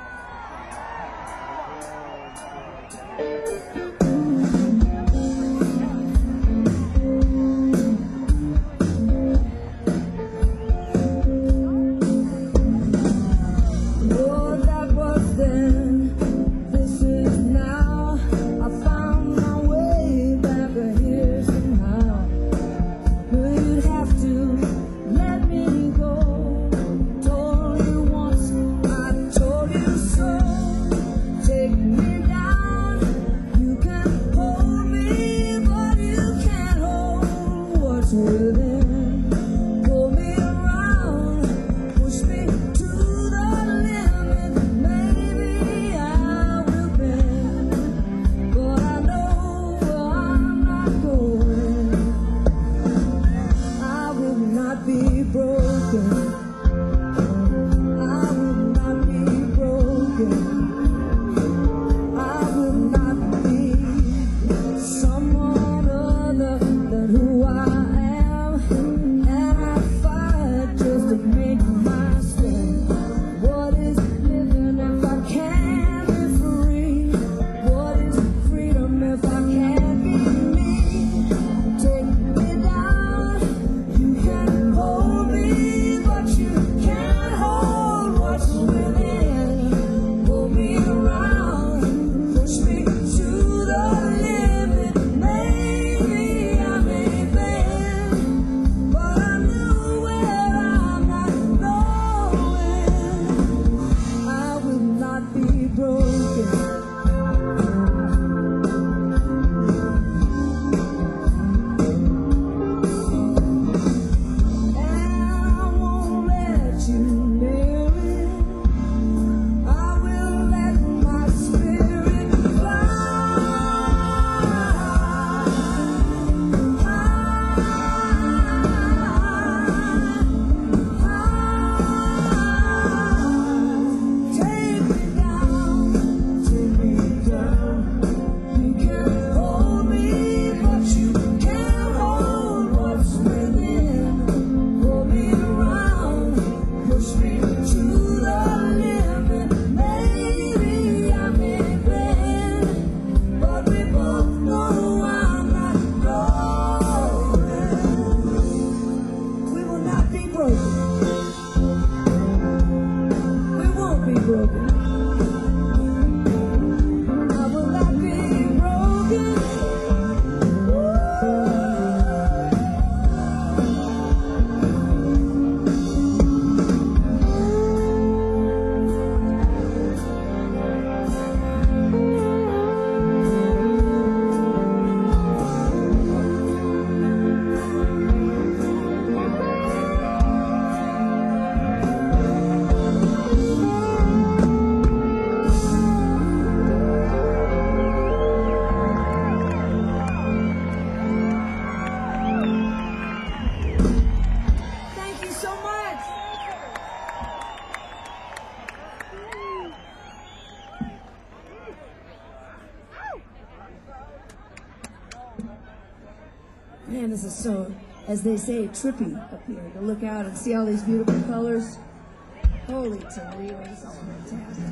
Man, this is so, as they say, trippy up here to look out and see all these beautiful colors. Holy Toledo, this is fantastic.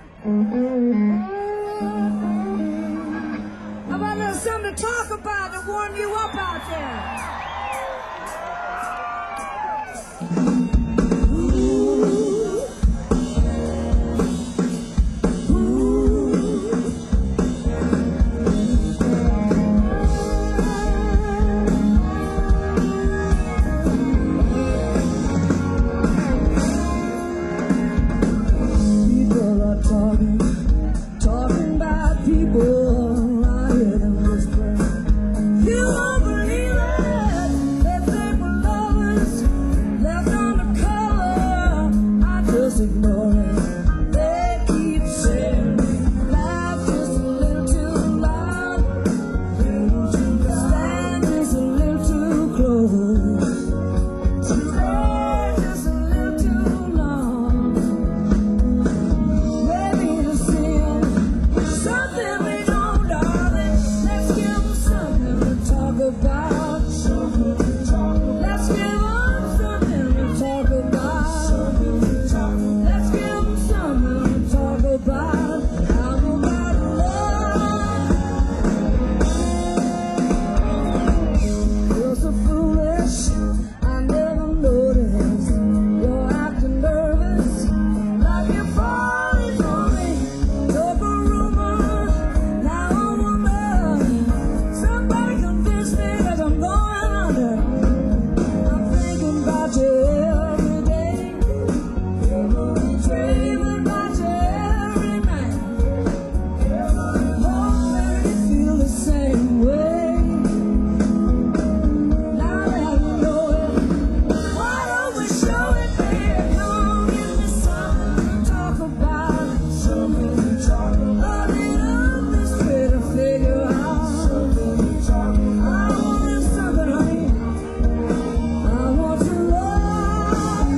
How about a little something to talk about to warm you up out there? Talking about people, I hear them whisper. You won't believe it, they think we're lovers, left on the cover. I just ignore it. They keep saying life's just a little too loud, stand just a little too close, stay just a little too long. Maybe the sin, something we know, darling. Let's give them something to talk about. Let's give them something to talk about. Let's give them something to talk about. How about love? You're so foolish, I never noticed. You're acting nervous, like you're falling for me. Talk a rumor, now I'm a man. Somebody convince me that I'm going under. I'm thinking about you every day, dreaming about you every night. Hoping you feel the same way. Now that you know it, why don't we show it, baby? Come on, give me something to talk about. A little mystery to figure out. I want something, honey. I want your love.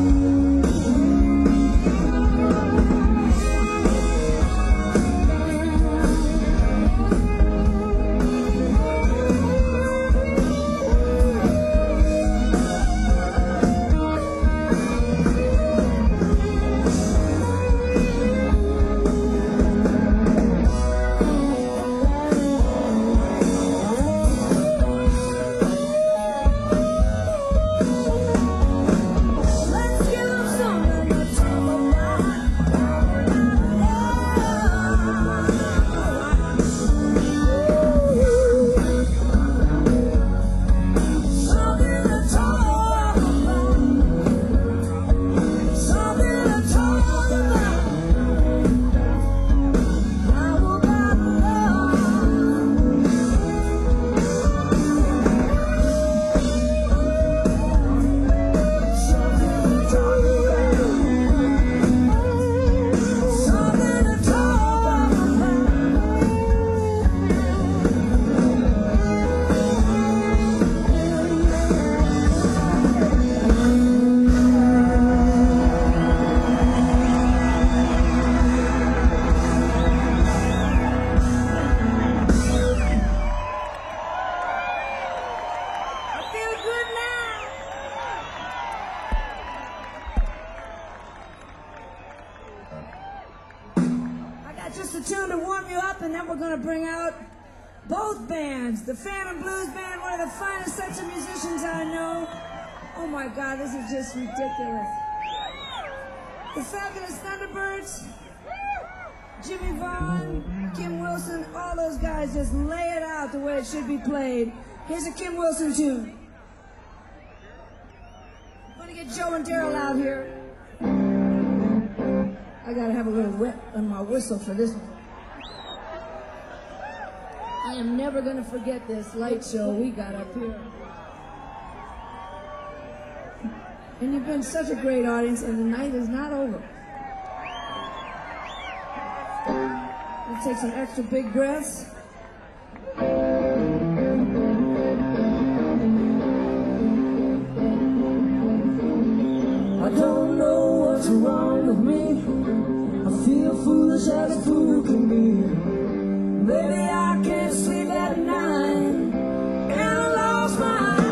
Let's give them something to talk something to talk about. Something to talk about. How about love? Something to talk about. Something to talk about. I feel good now. I got just a tune to warm you up, and then we're going to bring out both bands. The Phantom Blues Band, one of the finest sets of musicians I know. Oh my God, this is just ridiculous. The Fabulous Thunderbirds, Jimmy Vaughn, Kim Wilson, all those guys just lay it out the way it should be played. Here's a Kim Wilson tune. I'm gonna get Joe and Daryl out here. I gotta have a little wet on my whistle for this one. I am never gonna forget this light show we got up here. And you've been such a great audience, and the night is not over. Let's take some extra big breaths. I don't know what's wrong with me. I feel foolish as a fool can be. Maybe I can't sleep at night, and I lost my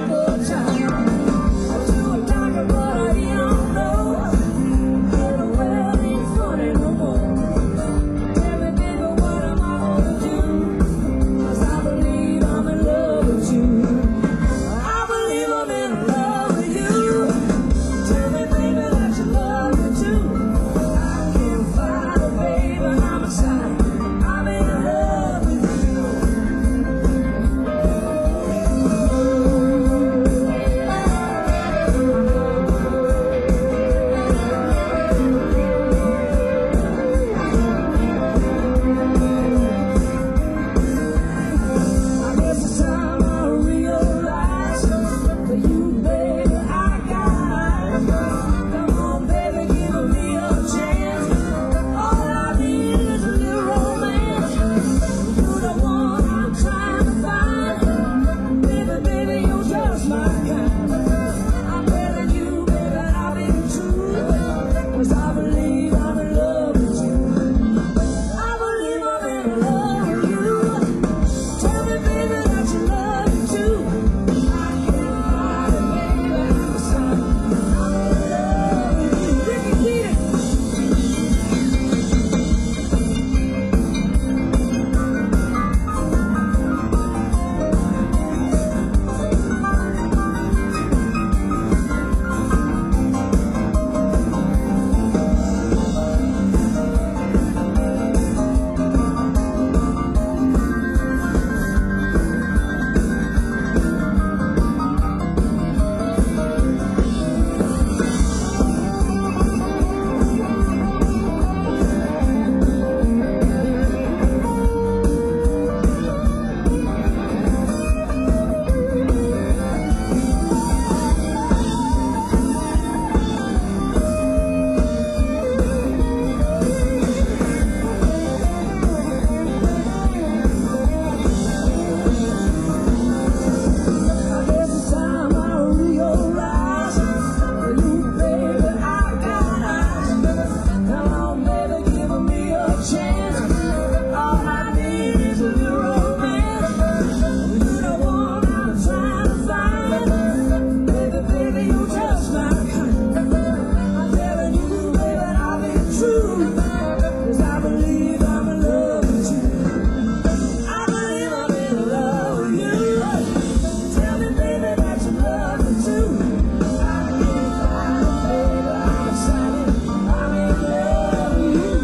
true. 'Cause I believe I'm in love with you. I believe I'm in love with you. Tell me, baby, that you love me too. I believe I'm excited. I'm in love with you.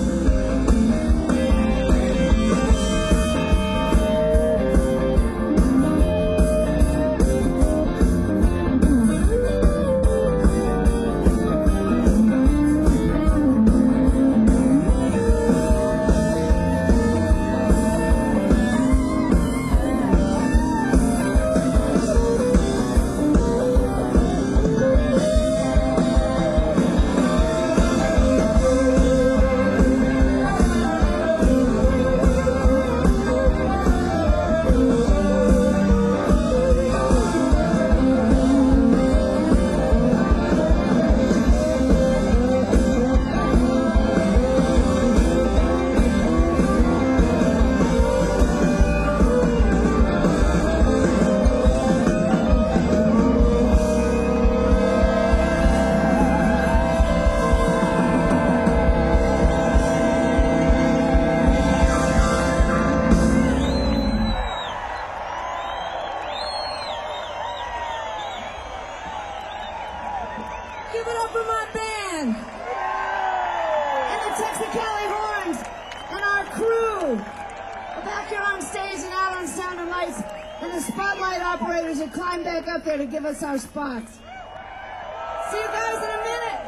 Give it up for my band and the Texicali Horns and our crew back here on stage and out on Sound and Lights and the spotlight operators who climbed back up there to give us our spots. See you guys in a minute.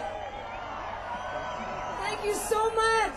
Thank you so much.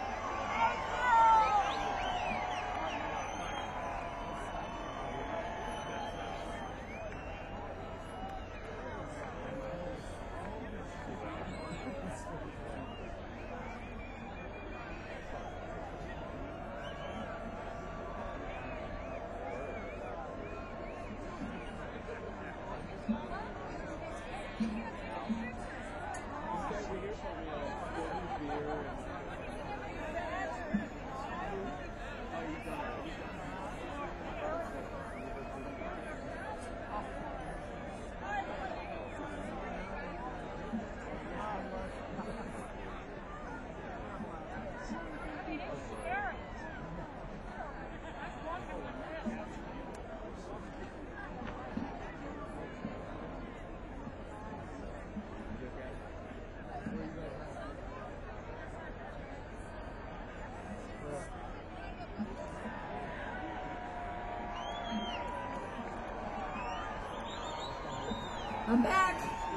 I'm back.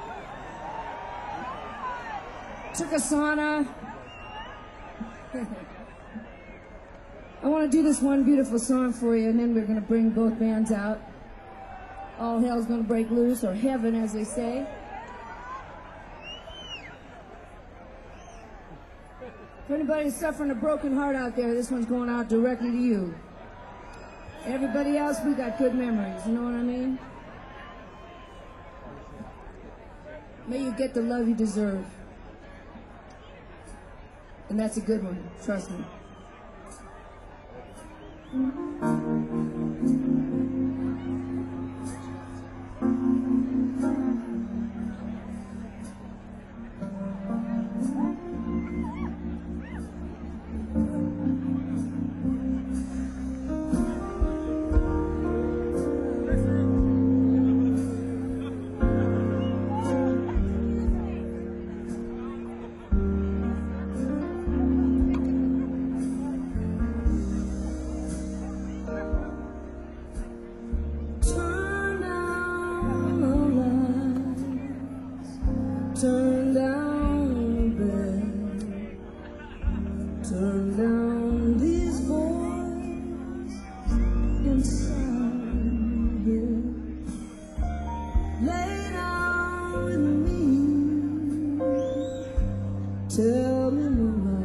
Took a sauna. I want to do this one beautiful song for you, and then we're going to bring both bands out. All hell's going to break loose, or heaven, as they say. For anybody suffering a broken heart out there, this one's going out directly to you. Everybody else, we got good memories, you know what I mean? May you get the love you deserve. And that's a good one, trust me. Turn down the bed, turn down these boys inside here. Lay down with me, tell me no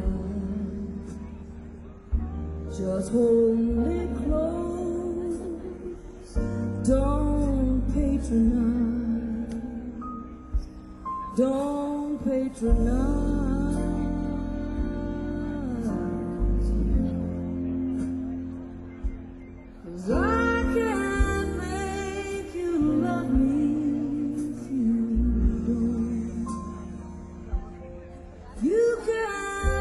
lie, just hold me close, don't patronize. Don't patronize, 'cause I can't make you love me if you don't. You can't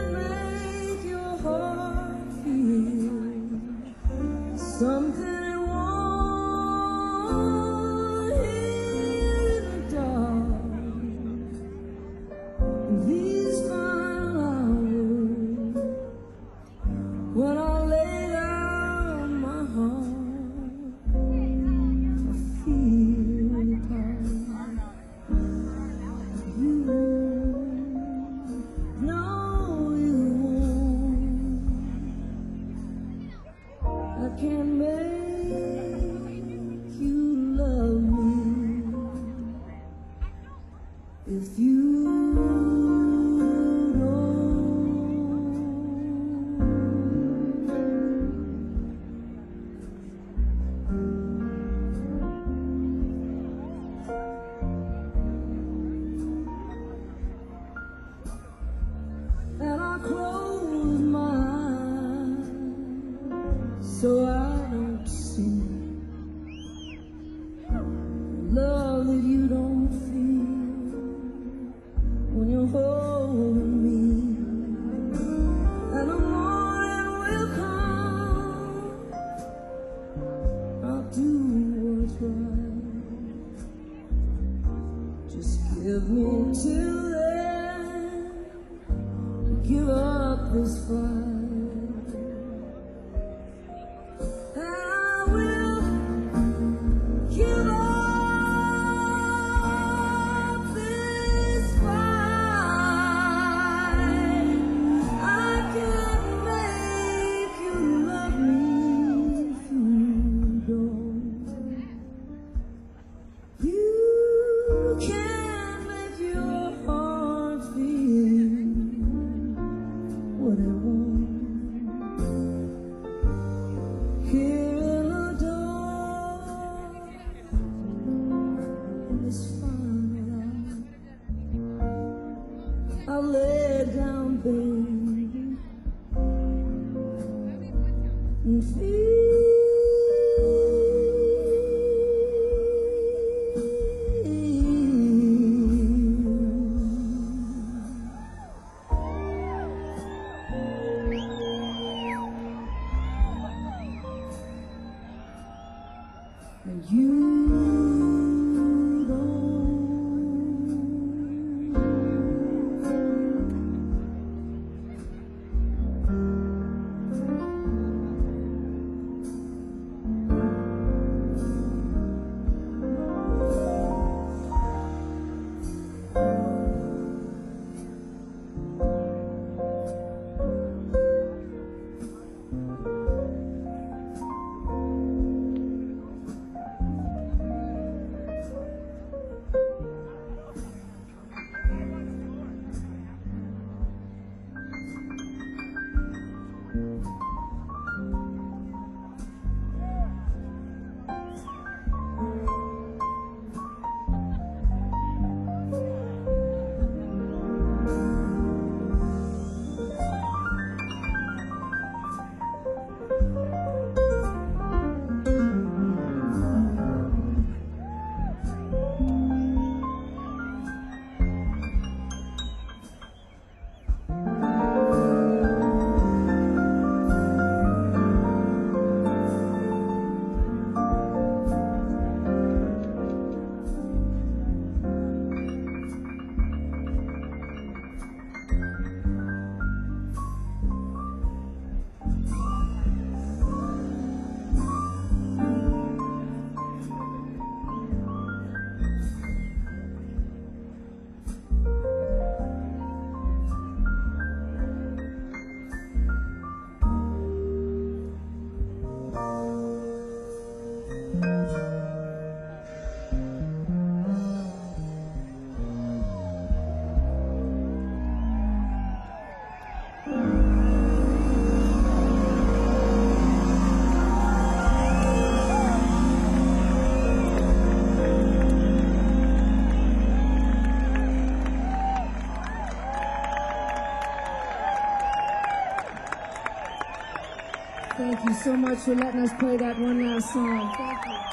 up this fight. I will give up this fight. I can make you love me if you don't. You can make your heart feel what it wants. Here in the dark, in this final hour, I'll lay down, baby, and and you don't. Thank you so much for letting us play that one last song. Thank you.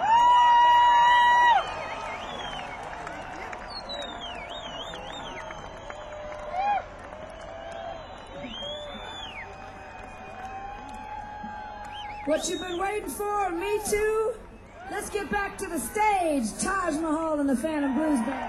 What you been waiting for? Me too? Let's get back to the stage. Taj Mahal and the Phantom Blues Band.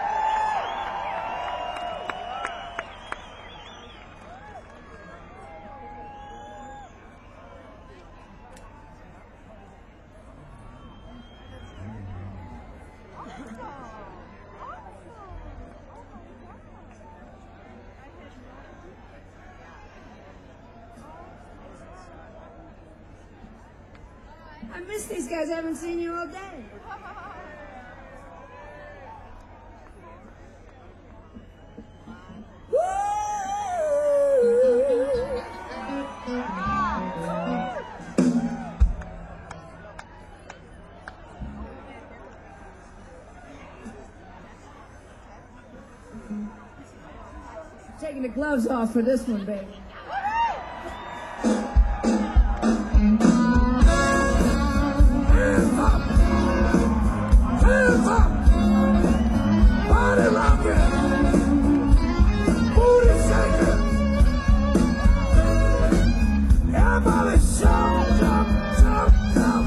I miss these guys. I haven't seen you all day. Taking the gloves off for this one, baby. Body rocking, booty shaking. Everybody shout, jump, jump, jump.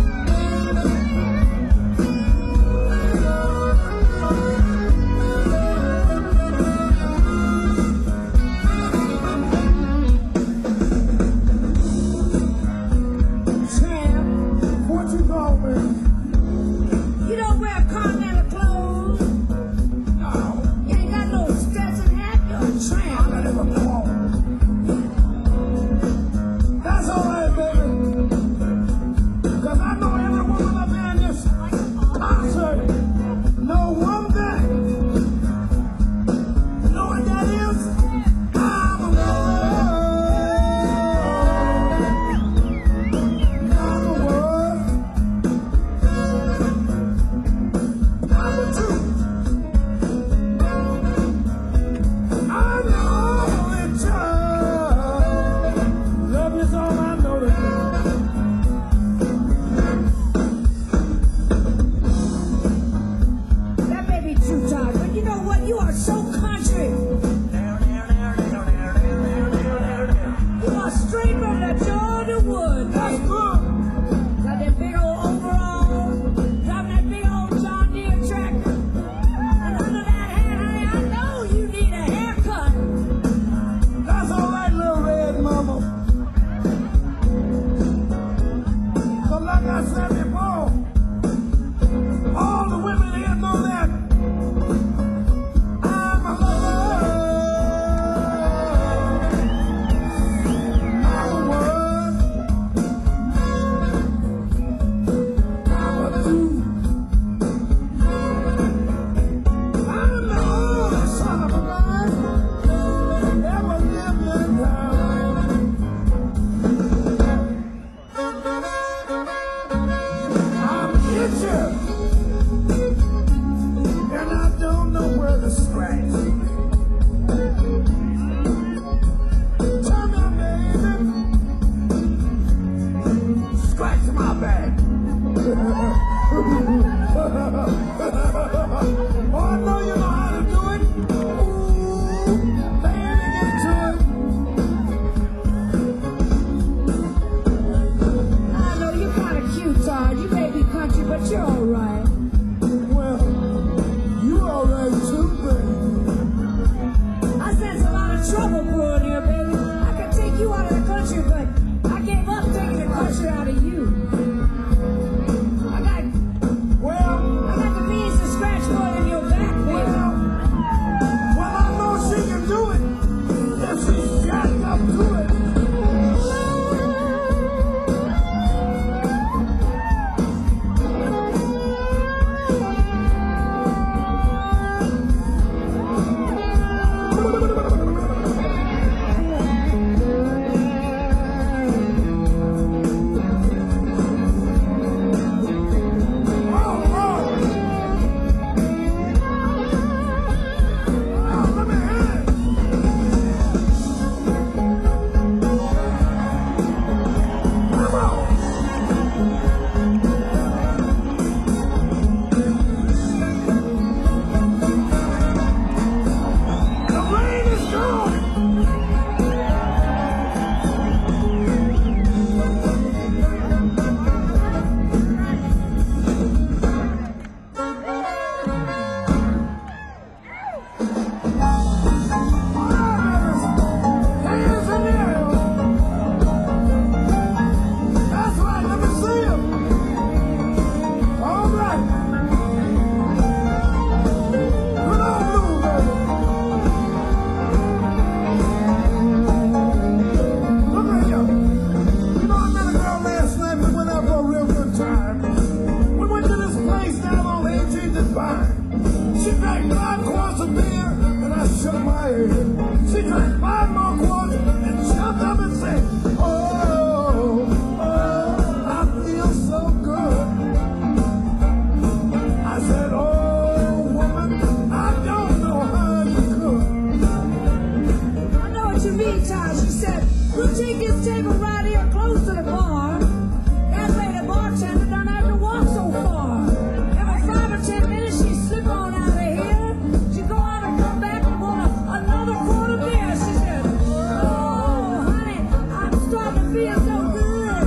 She said, we'll take this table right here close to the bar. That way the bartender don't have to walk so far. Every 5 or 10 minutes she slip on out of here. She go out and come back and want another quart of beer. She said, oh, honey, I'm starting to feel so good.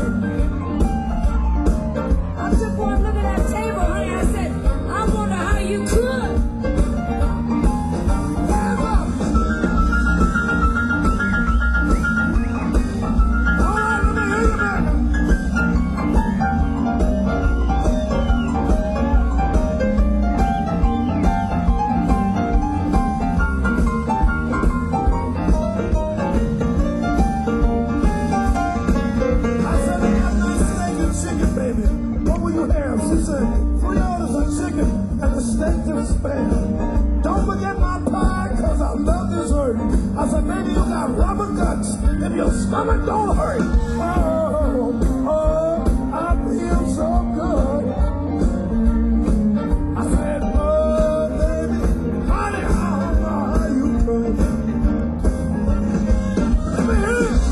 I took one look at that table, honey. I said, I wonder how you could. She said, 3 orders of chicken and a steak to spare. Don't forget my pie, cause I love dessert. I said, baby, you got rubber guts if your stomach don't hurt. Oh, I feel so good. I said, oh, baby, honey, I don't know how you could. Let me hear it.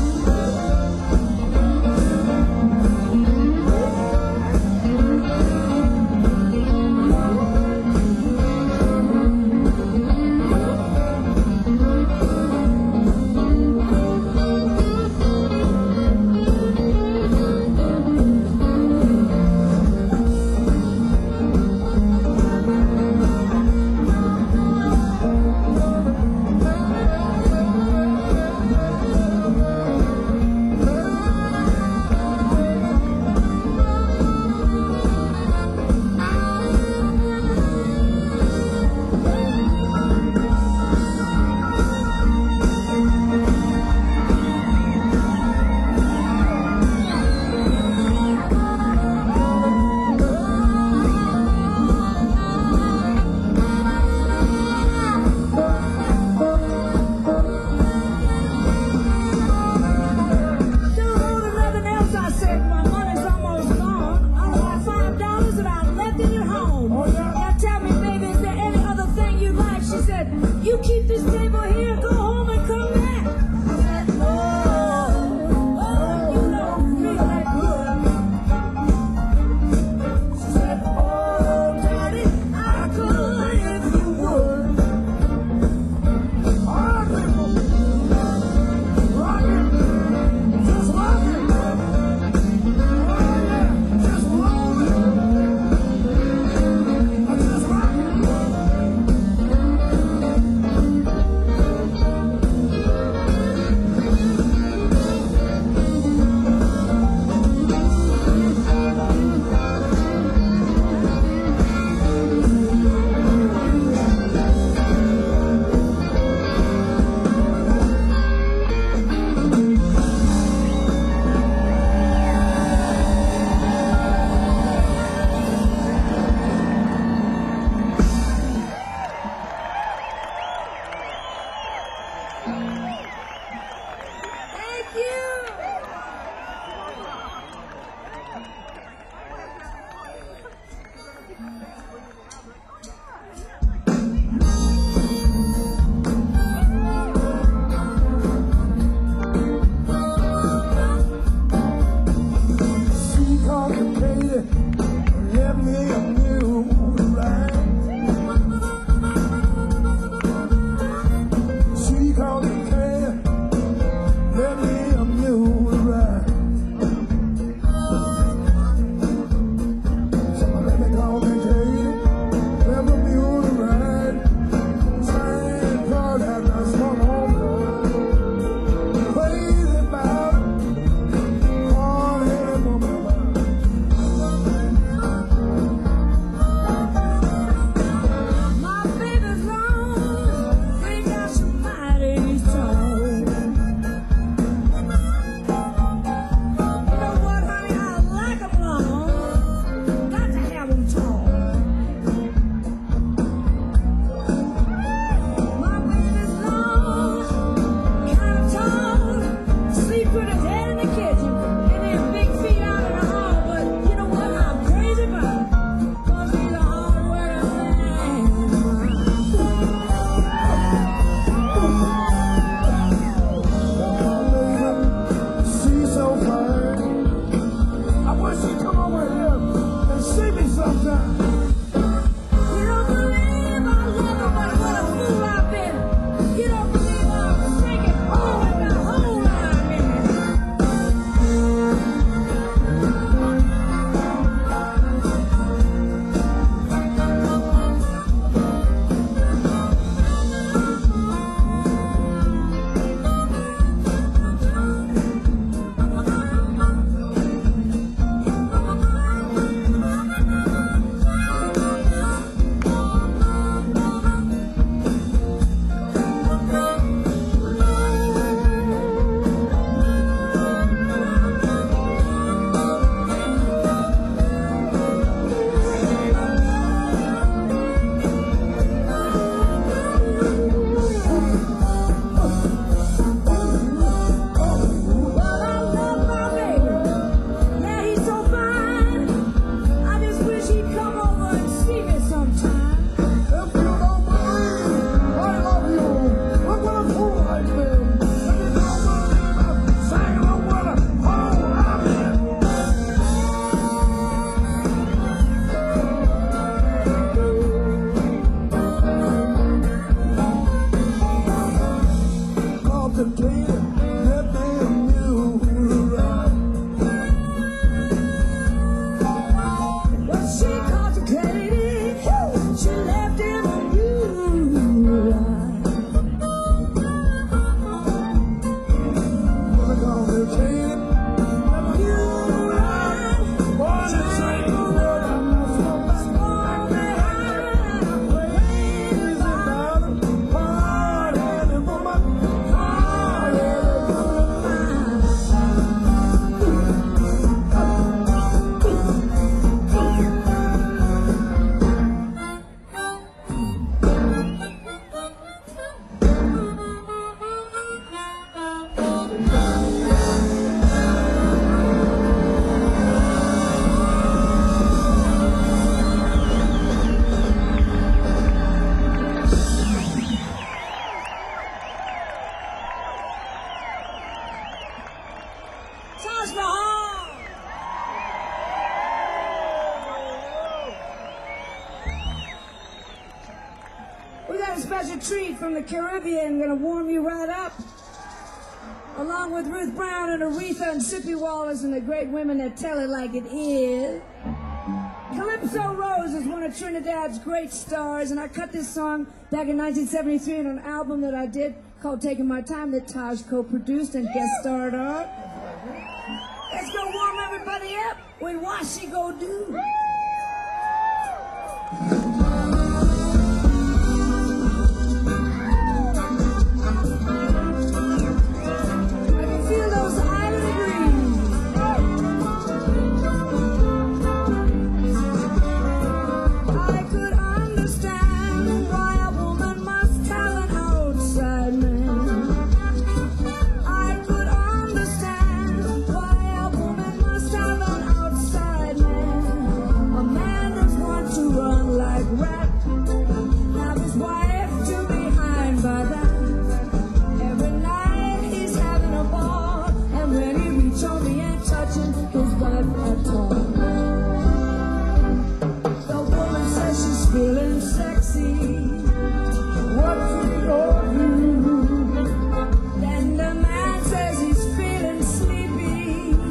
entertaining. Never you around, boy, this ain't the world I'm not from. Crazy about it, hard-headed woman, hard-headed Taj Mahal! We got a special treat from the Caribbean, gonna warm you right up. Along with Ruth Brown and Aretha and Sippy Wallace and the great women that tell it like it is. Calypso Rose is one of Trinidad's great stars, and I cut this song back in 1973 on an album that I did called Taking My Time that Taj co-produced and guest starred on. Let's go warm everybody up with What She Go Do. I can feel those island breeze. I could understand why a woman must have an outside man. I could understand why a woman must have an outside man. A man does want to run like rat, have his wife to behind by that. Every night he's having a ball, and when he reach home he ain't touching his wife at all. The woman says she's feeling sexy. what you gonna do? Then the man says he's feeling sleepy.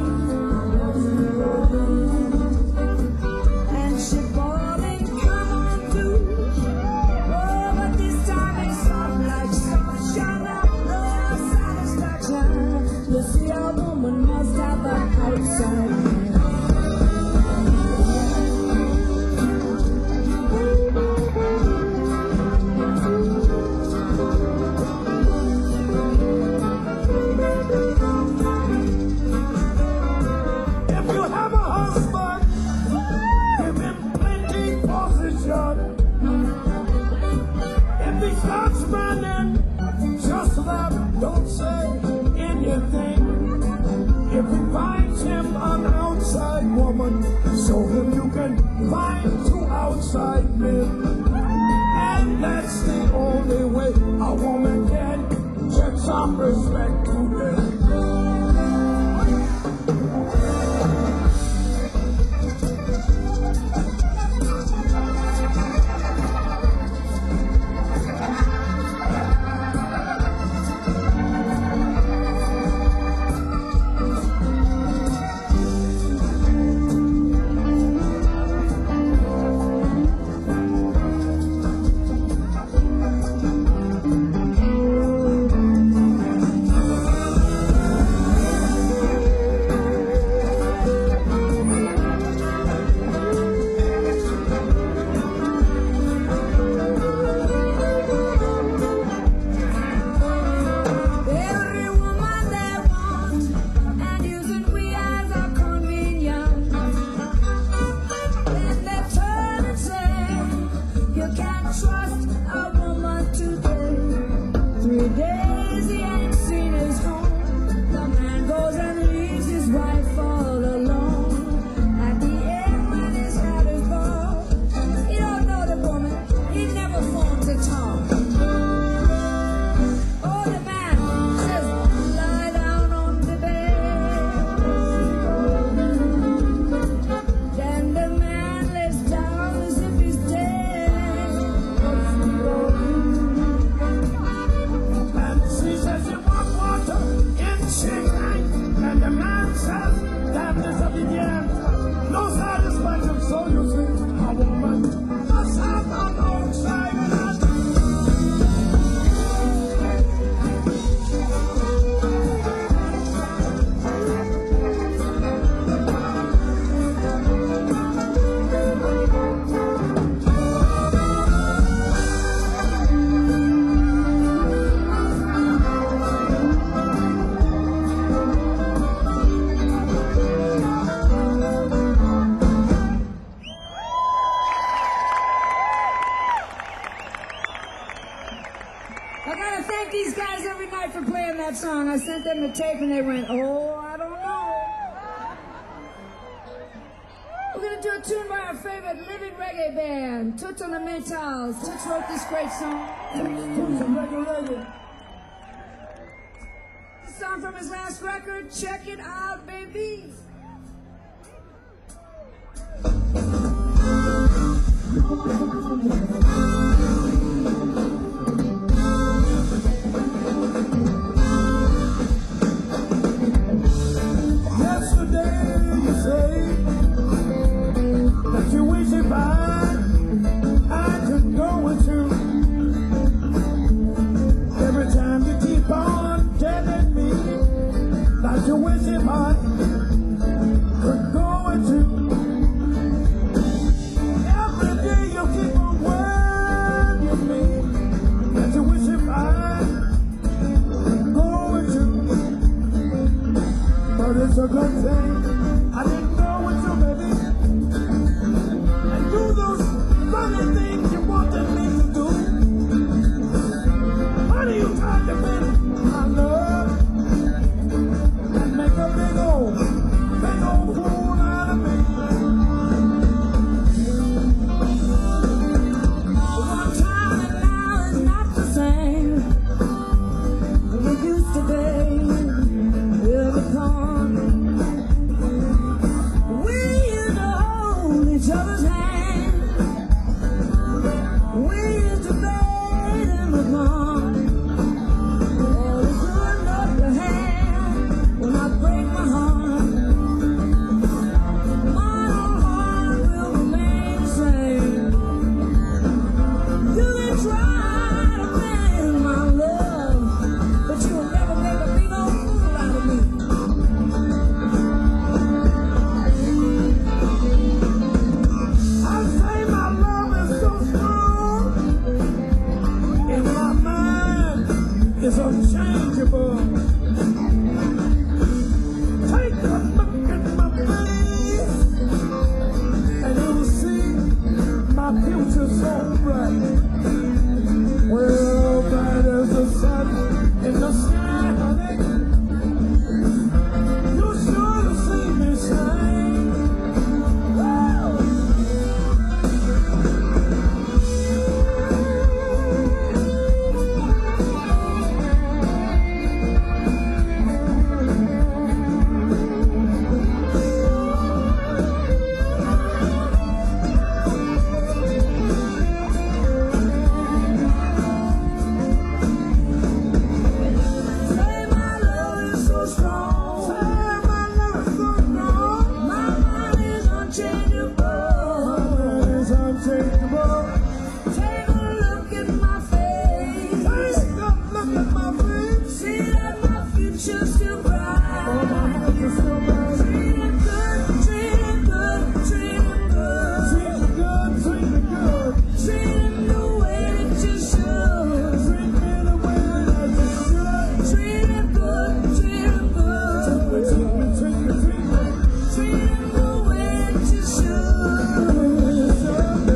And she bawling, come on, do. Oh, but this time it's soft like sunshine. No satisfaction. You see, a woman must have an outside man. If you have a husband, give him plenty position. If he starts running, just laugh, don't say anything. If he finds him an outside woman, show him you can find two outside men. And that's the only way a woman can get some respect to them. the tape and they went, oh, I don't know. We're going to do a tune by our favorite living reggae band, Toots on the Maytals. Toots wrote this great song. Toots and reggae. The song from his last record, Check It Out, Baby. Yesterday you say that you wish if I could go with you. Every time you keep on telling me that you wish if I could go with you. Every day you keep on warning me that you wish if I could go with you. But it's a good thing I didn't go with you, baby. And do those funny things you wanted me to do. Honey, you tried to bend my love and make a big old fool out of me. One time and now is not the same. We used to be every time. We used to hold each other's hand. We used to bathe in the pond. Oh, it's good up your hand when I break my heart. My heart will remain the same. You can try to bend my love, but you will never make a big old fool out of me. I say my love is so strong, and my mind is unchangeable. Take a look at my face, and you'll see my future so bright. Well, bright as the sun in the sky, honey. You should have seen me shine. Woo! Say my love is so strong. Say my love is so strong. My mind is unchangeable. My is unchangeable. Take a look at my face. Take a look at my face. See that my future's still Oh, bright. my heart is so bright. Treat it good, treat it good, treat it good. Treat me good, treat me good. Treat it the way that you should. Treat me the way that you should. Treat it good, treat it good. Treat me. Treat it the way that you should.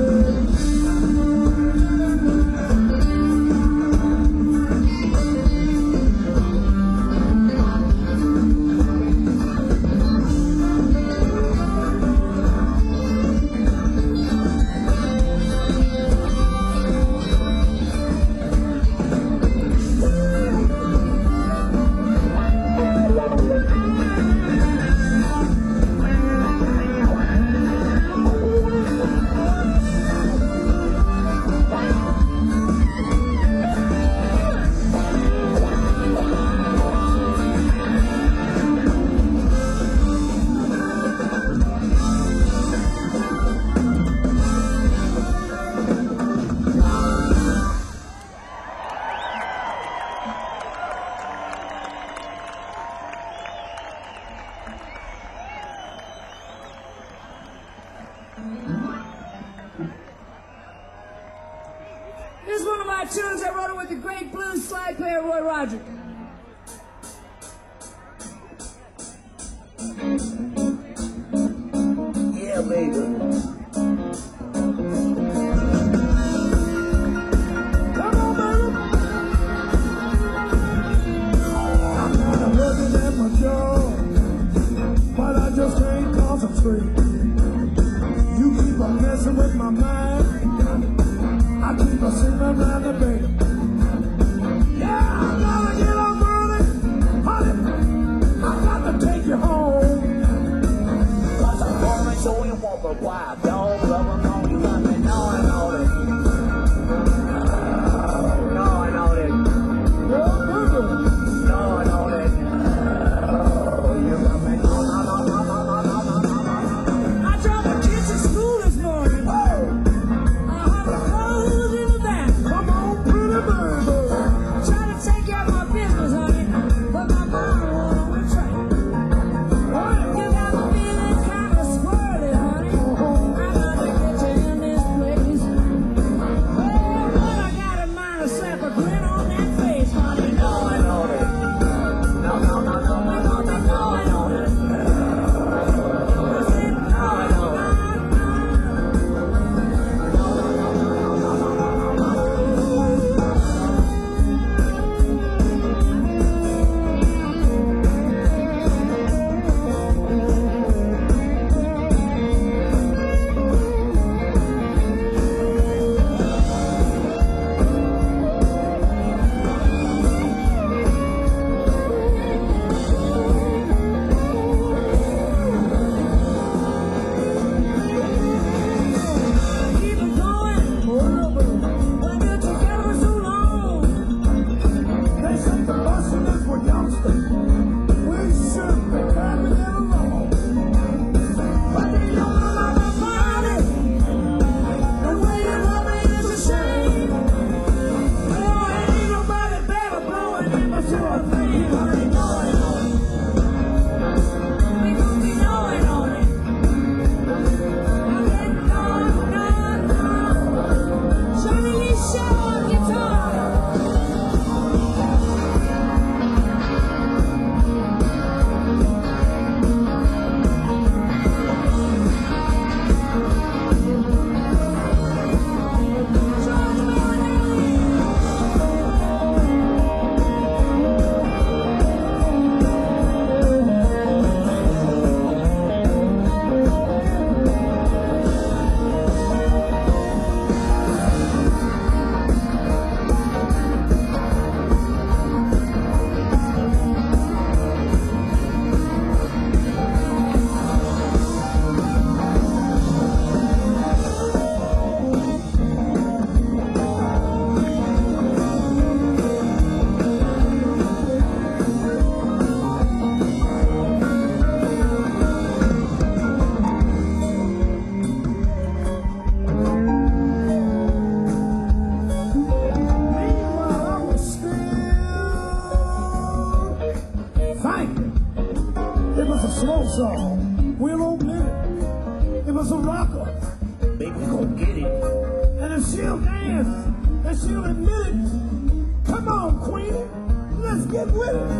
Here's one of my tunes. I wrote it with the great blues slide player Roy Rogers. Yeah, baby. Come on, baby. I'm gonna love you. straight. You keep on messing with my mind. I keep on sitting around the bed. Yeah, I'm gonna get up early. Honey, I got to take you home. Cause I'm gonna show you what the wild dog love on you. Got me gnawing on it. Gnawing on it. Gnawing on it. You got me I dropped my kids to school this morning. I have a clothes in the back. Come on, pretty baby. Trying to take care of my business, honey, but my mind won't on track. You got me feeling kind of squirrely, honey. I'm gonna get you in this place. Well, what I got in mind is slap a grin on that face, honey. gnawing on it. No, no, no, no, We're gonna be going on it. I said, gnawing on it. keep it going. We've been together so long. They said the Bostoners were youngsters. We should be carrying it along. But they don't know about my body. The way you love me is a shame. Oh, ain't nobody better blowing in my sure thing. Honey, knowing on it. We gon' be knowing on it. I said, no. Johnny Lee Show on guitar. George Marinelli. Meanwhile, I was still fighting. It was a slow song. We'll omit it. It was a rocker. Baby, go get it. And if she'll dance, and she'll admit it. Come on, Queenie. Let's get with it.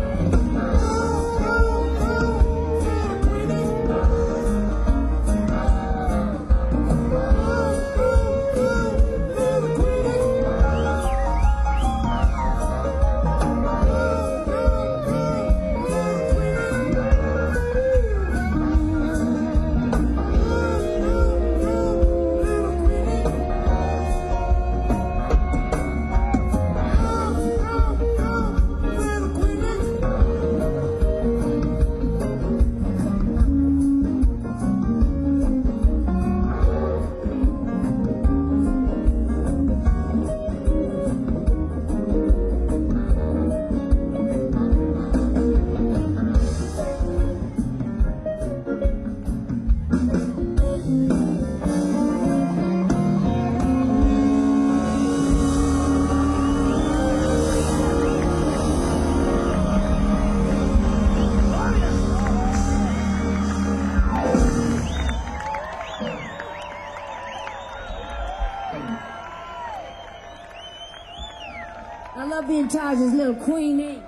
I love being Taj's little queenie.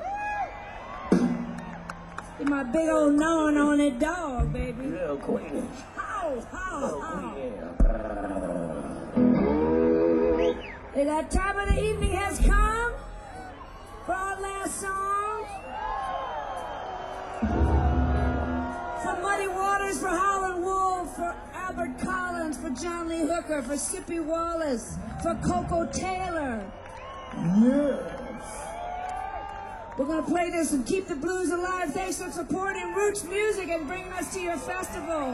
Get my big old gnawing on that dog, baby. Little Queenie. How? Yeah. Hey, that time of the evening has come for our last song. Some Muddy Waters for Howlin' Albert Collins, for John Lee Hooker, for Sippy Wallace, for Coco Taylor. Yes. We're going to play this and keep the blues alive. Thanks for supporting Roots Music and bringing us to your festival.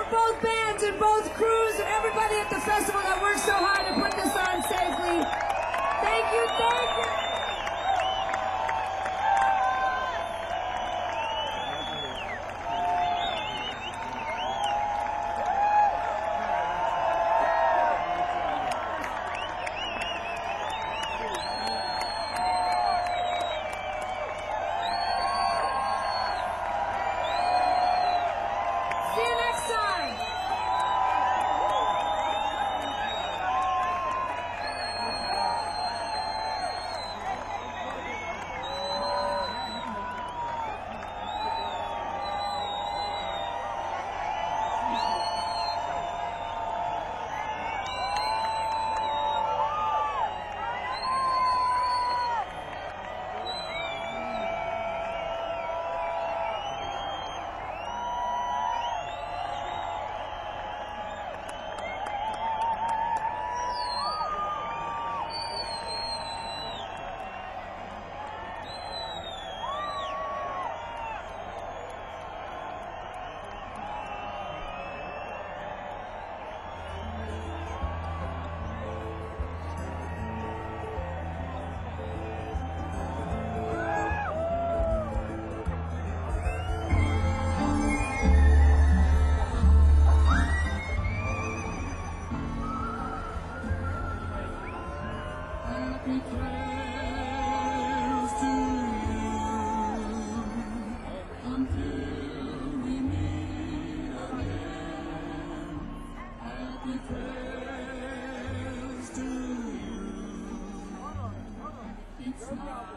both bands and both crews and everybody at the festival that worked so hard to put this on safely. Thank you, thank you. See you next time. It's not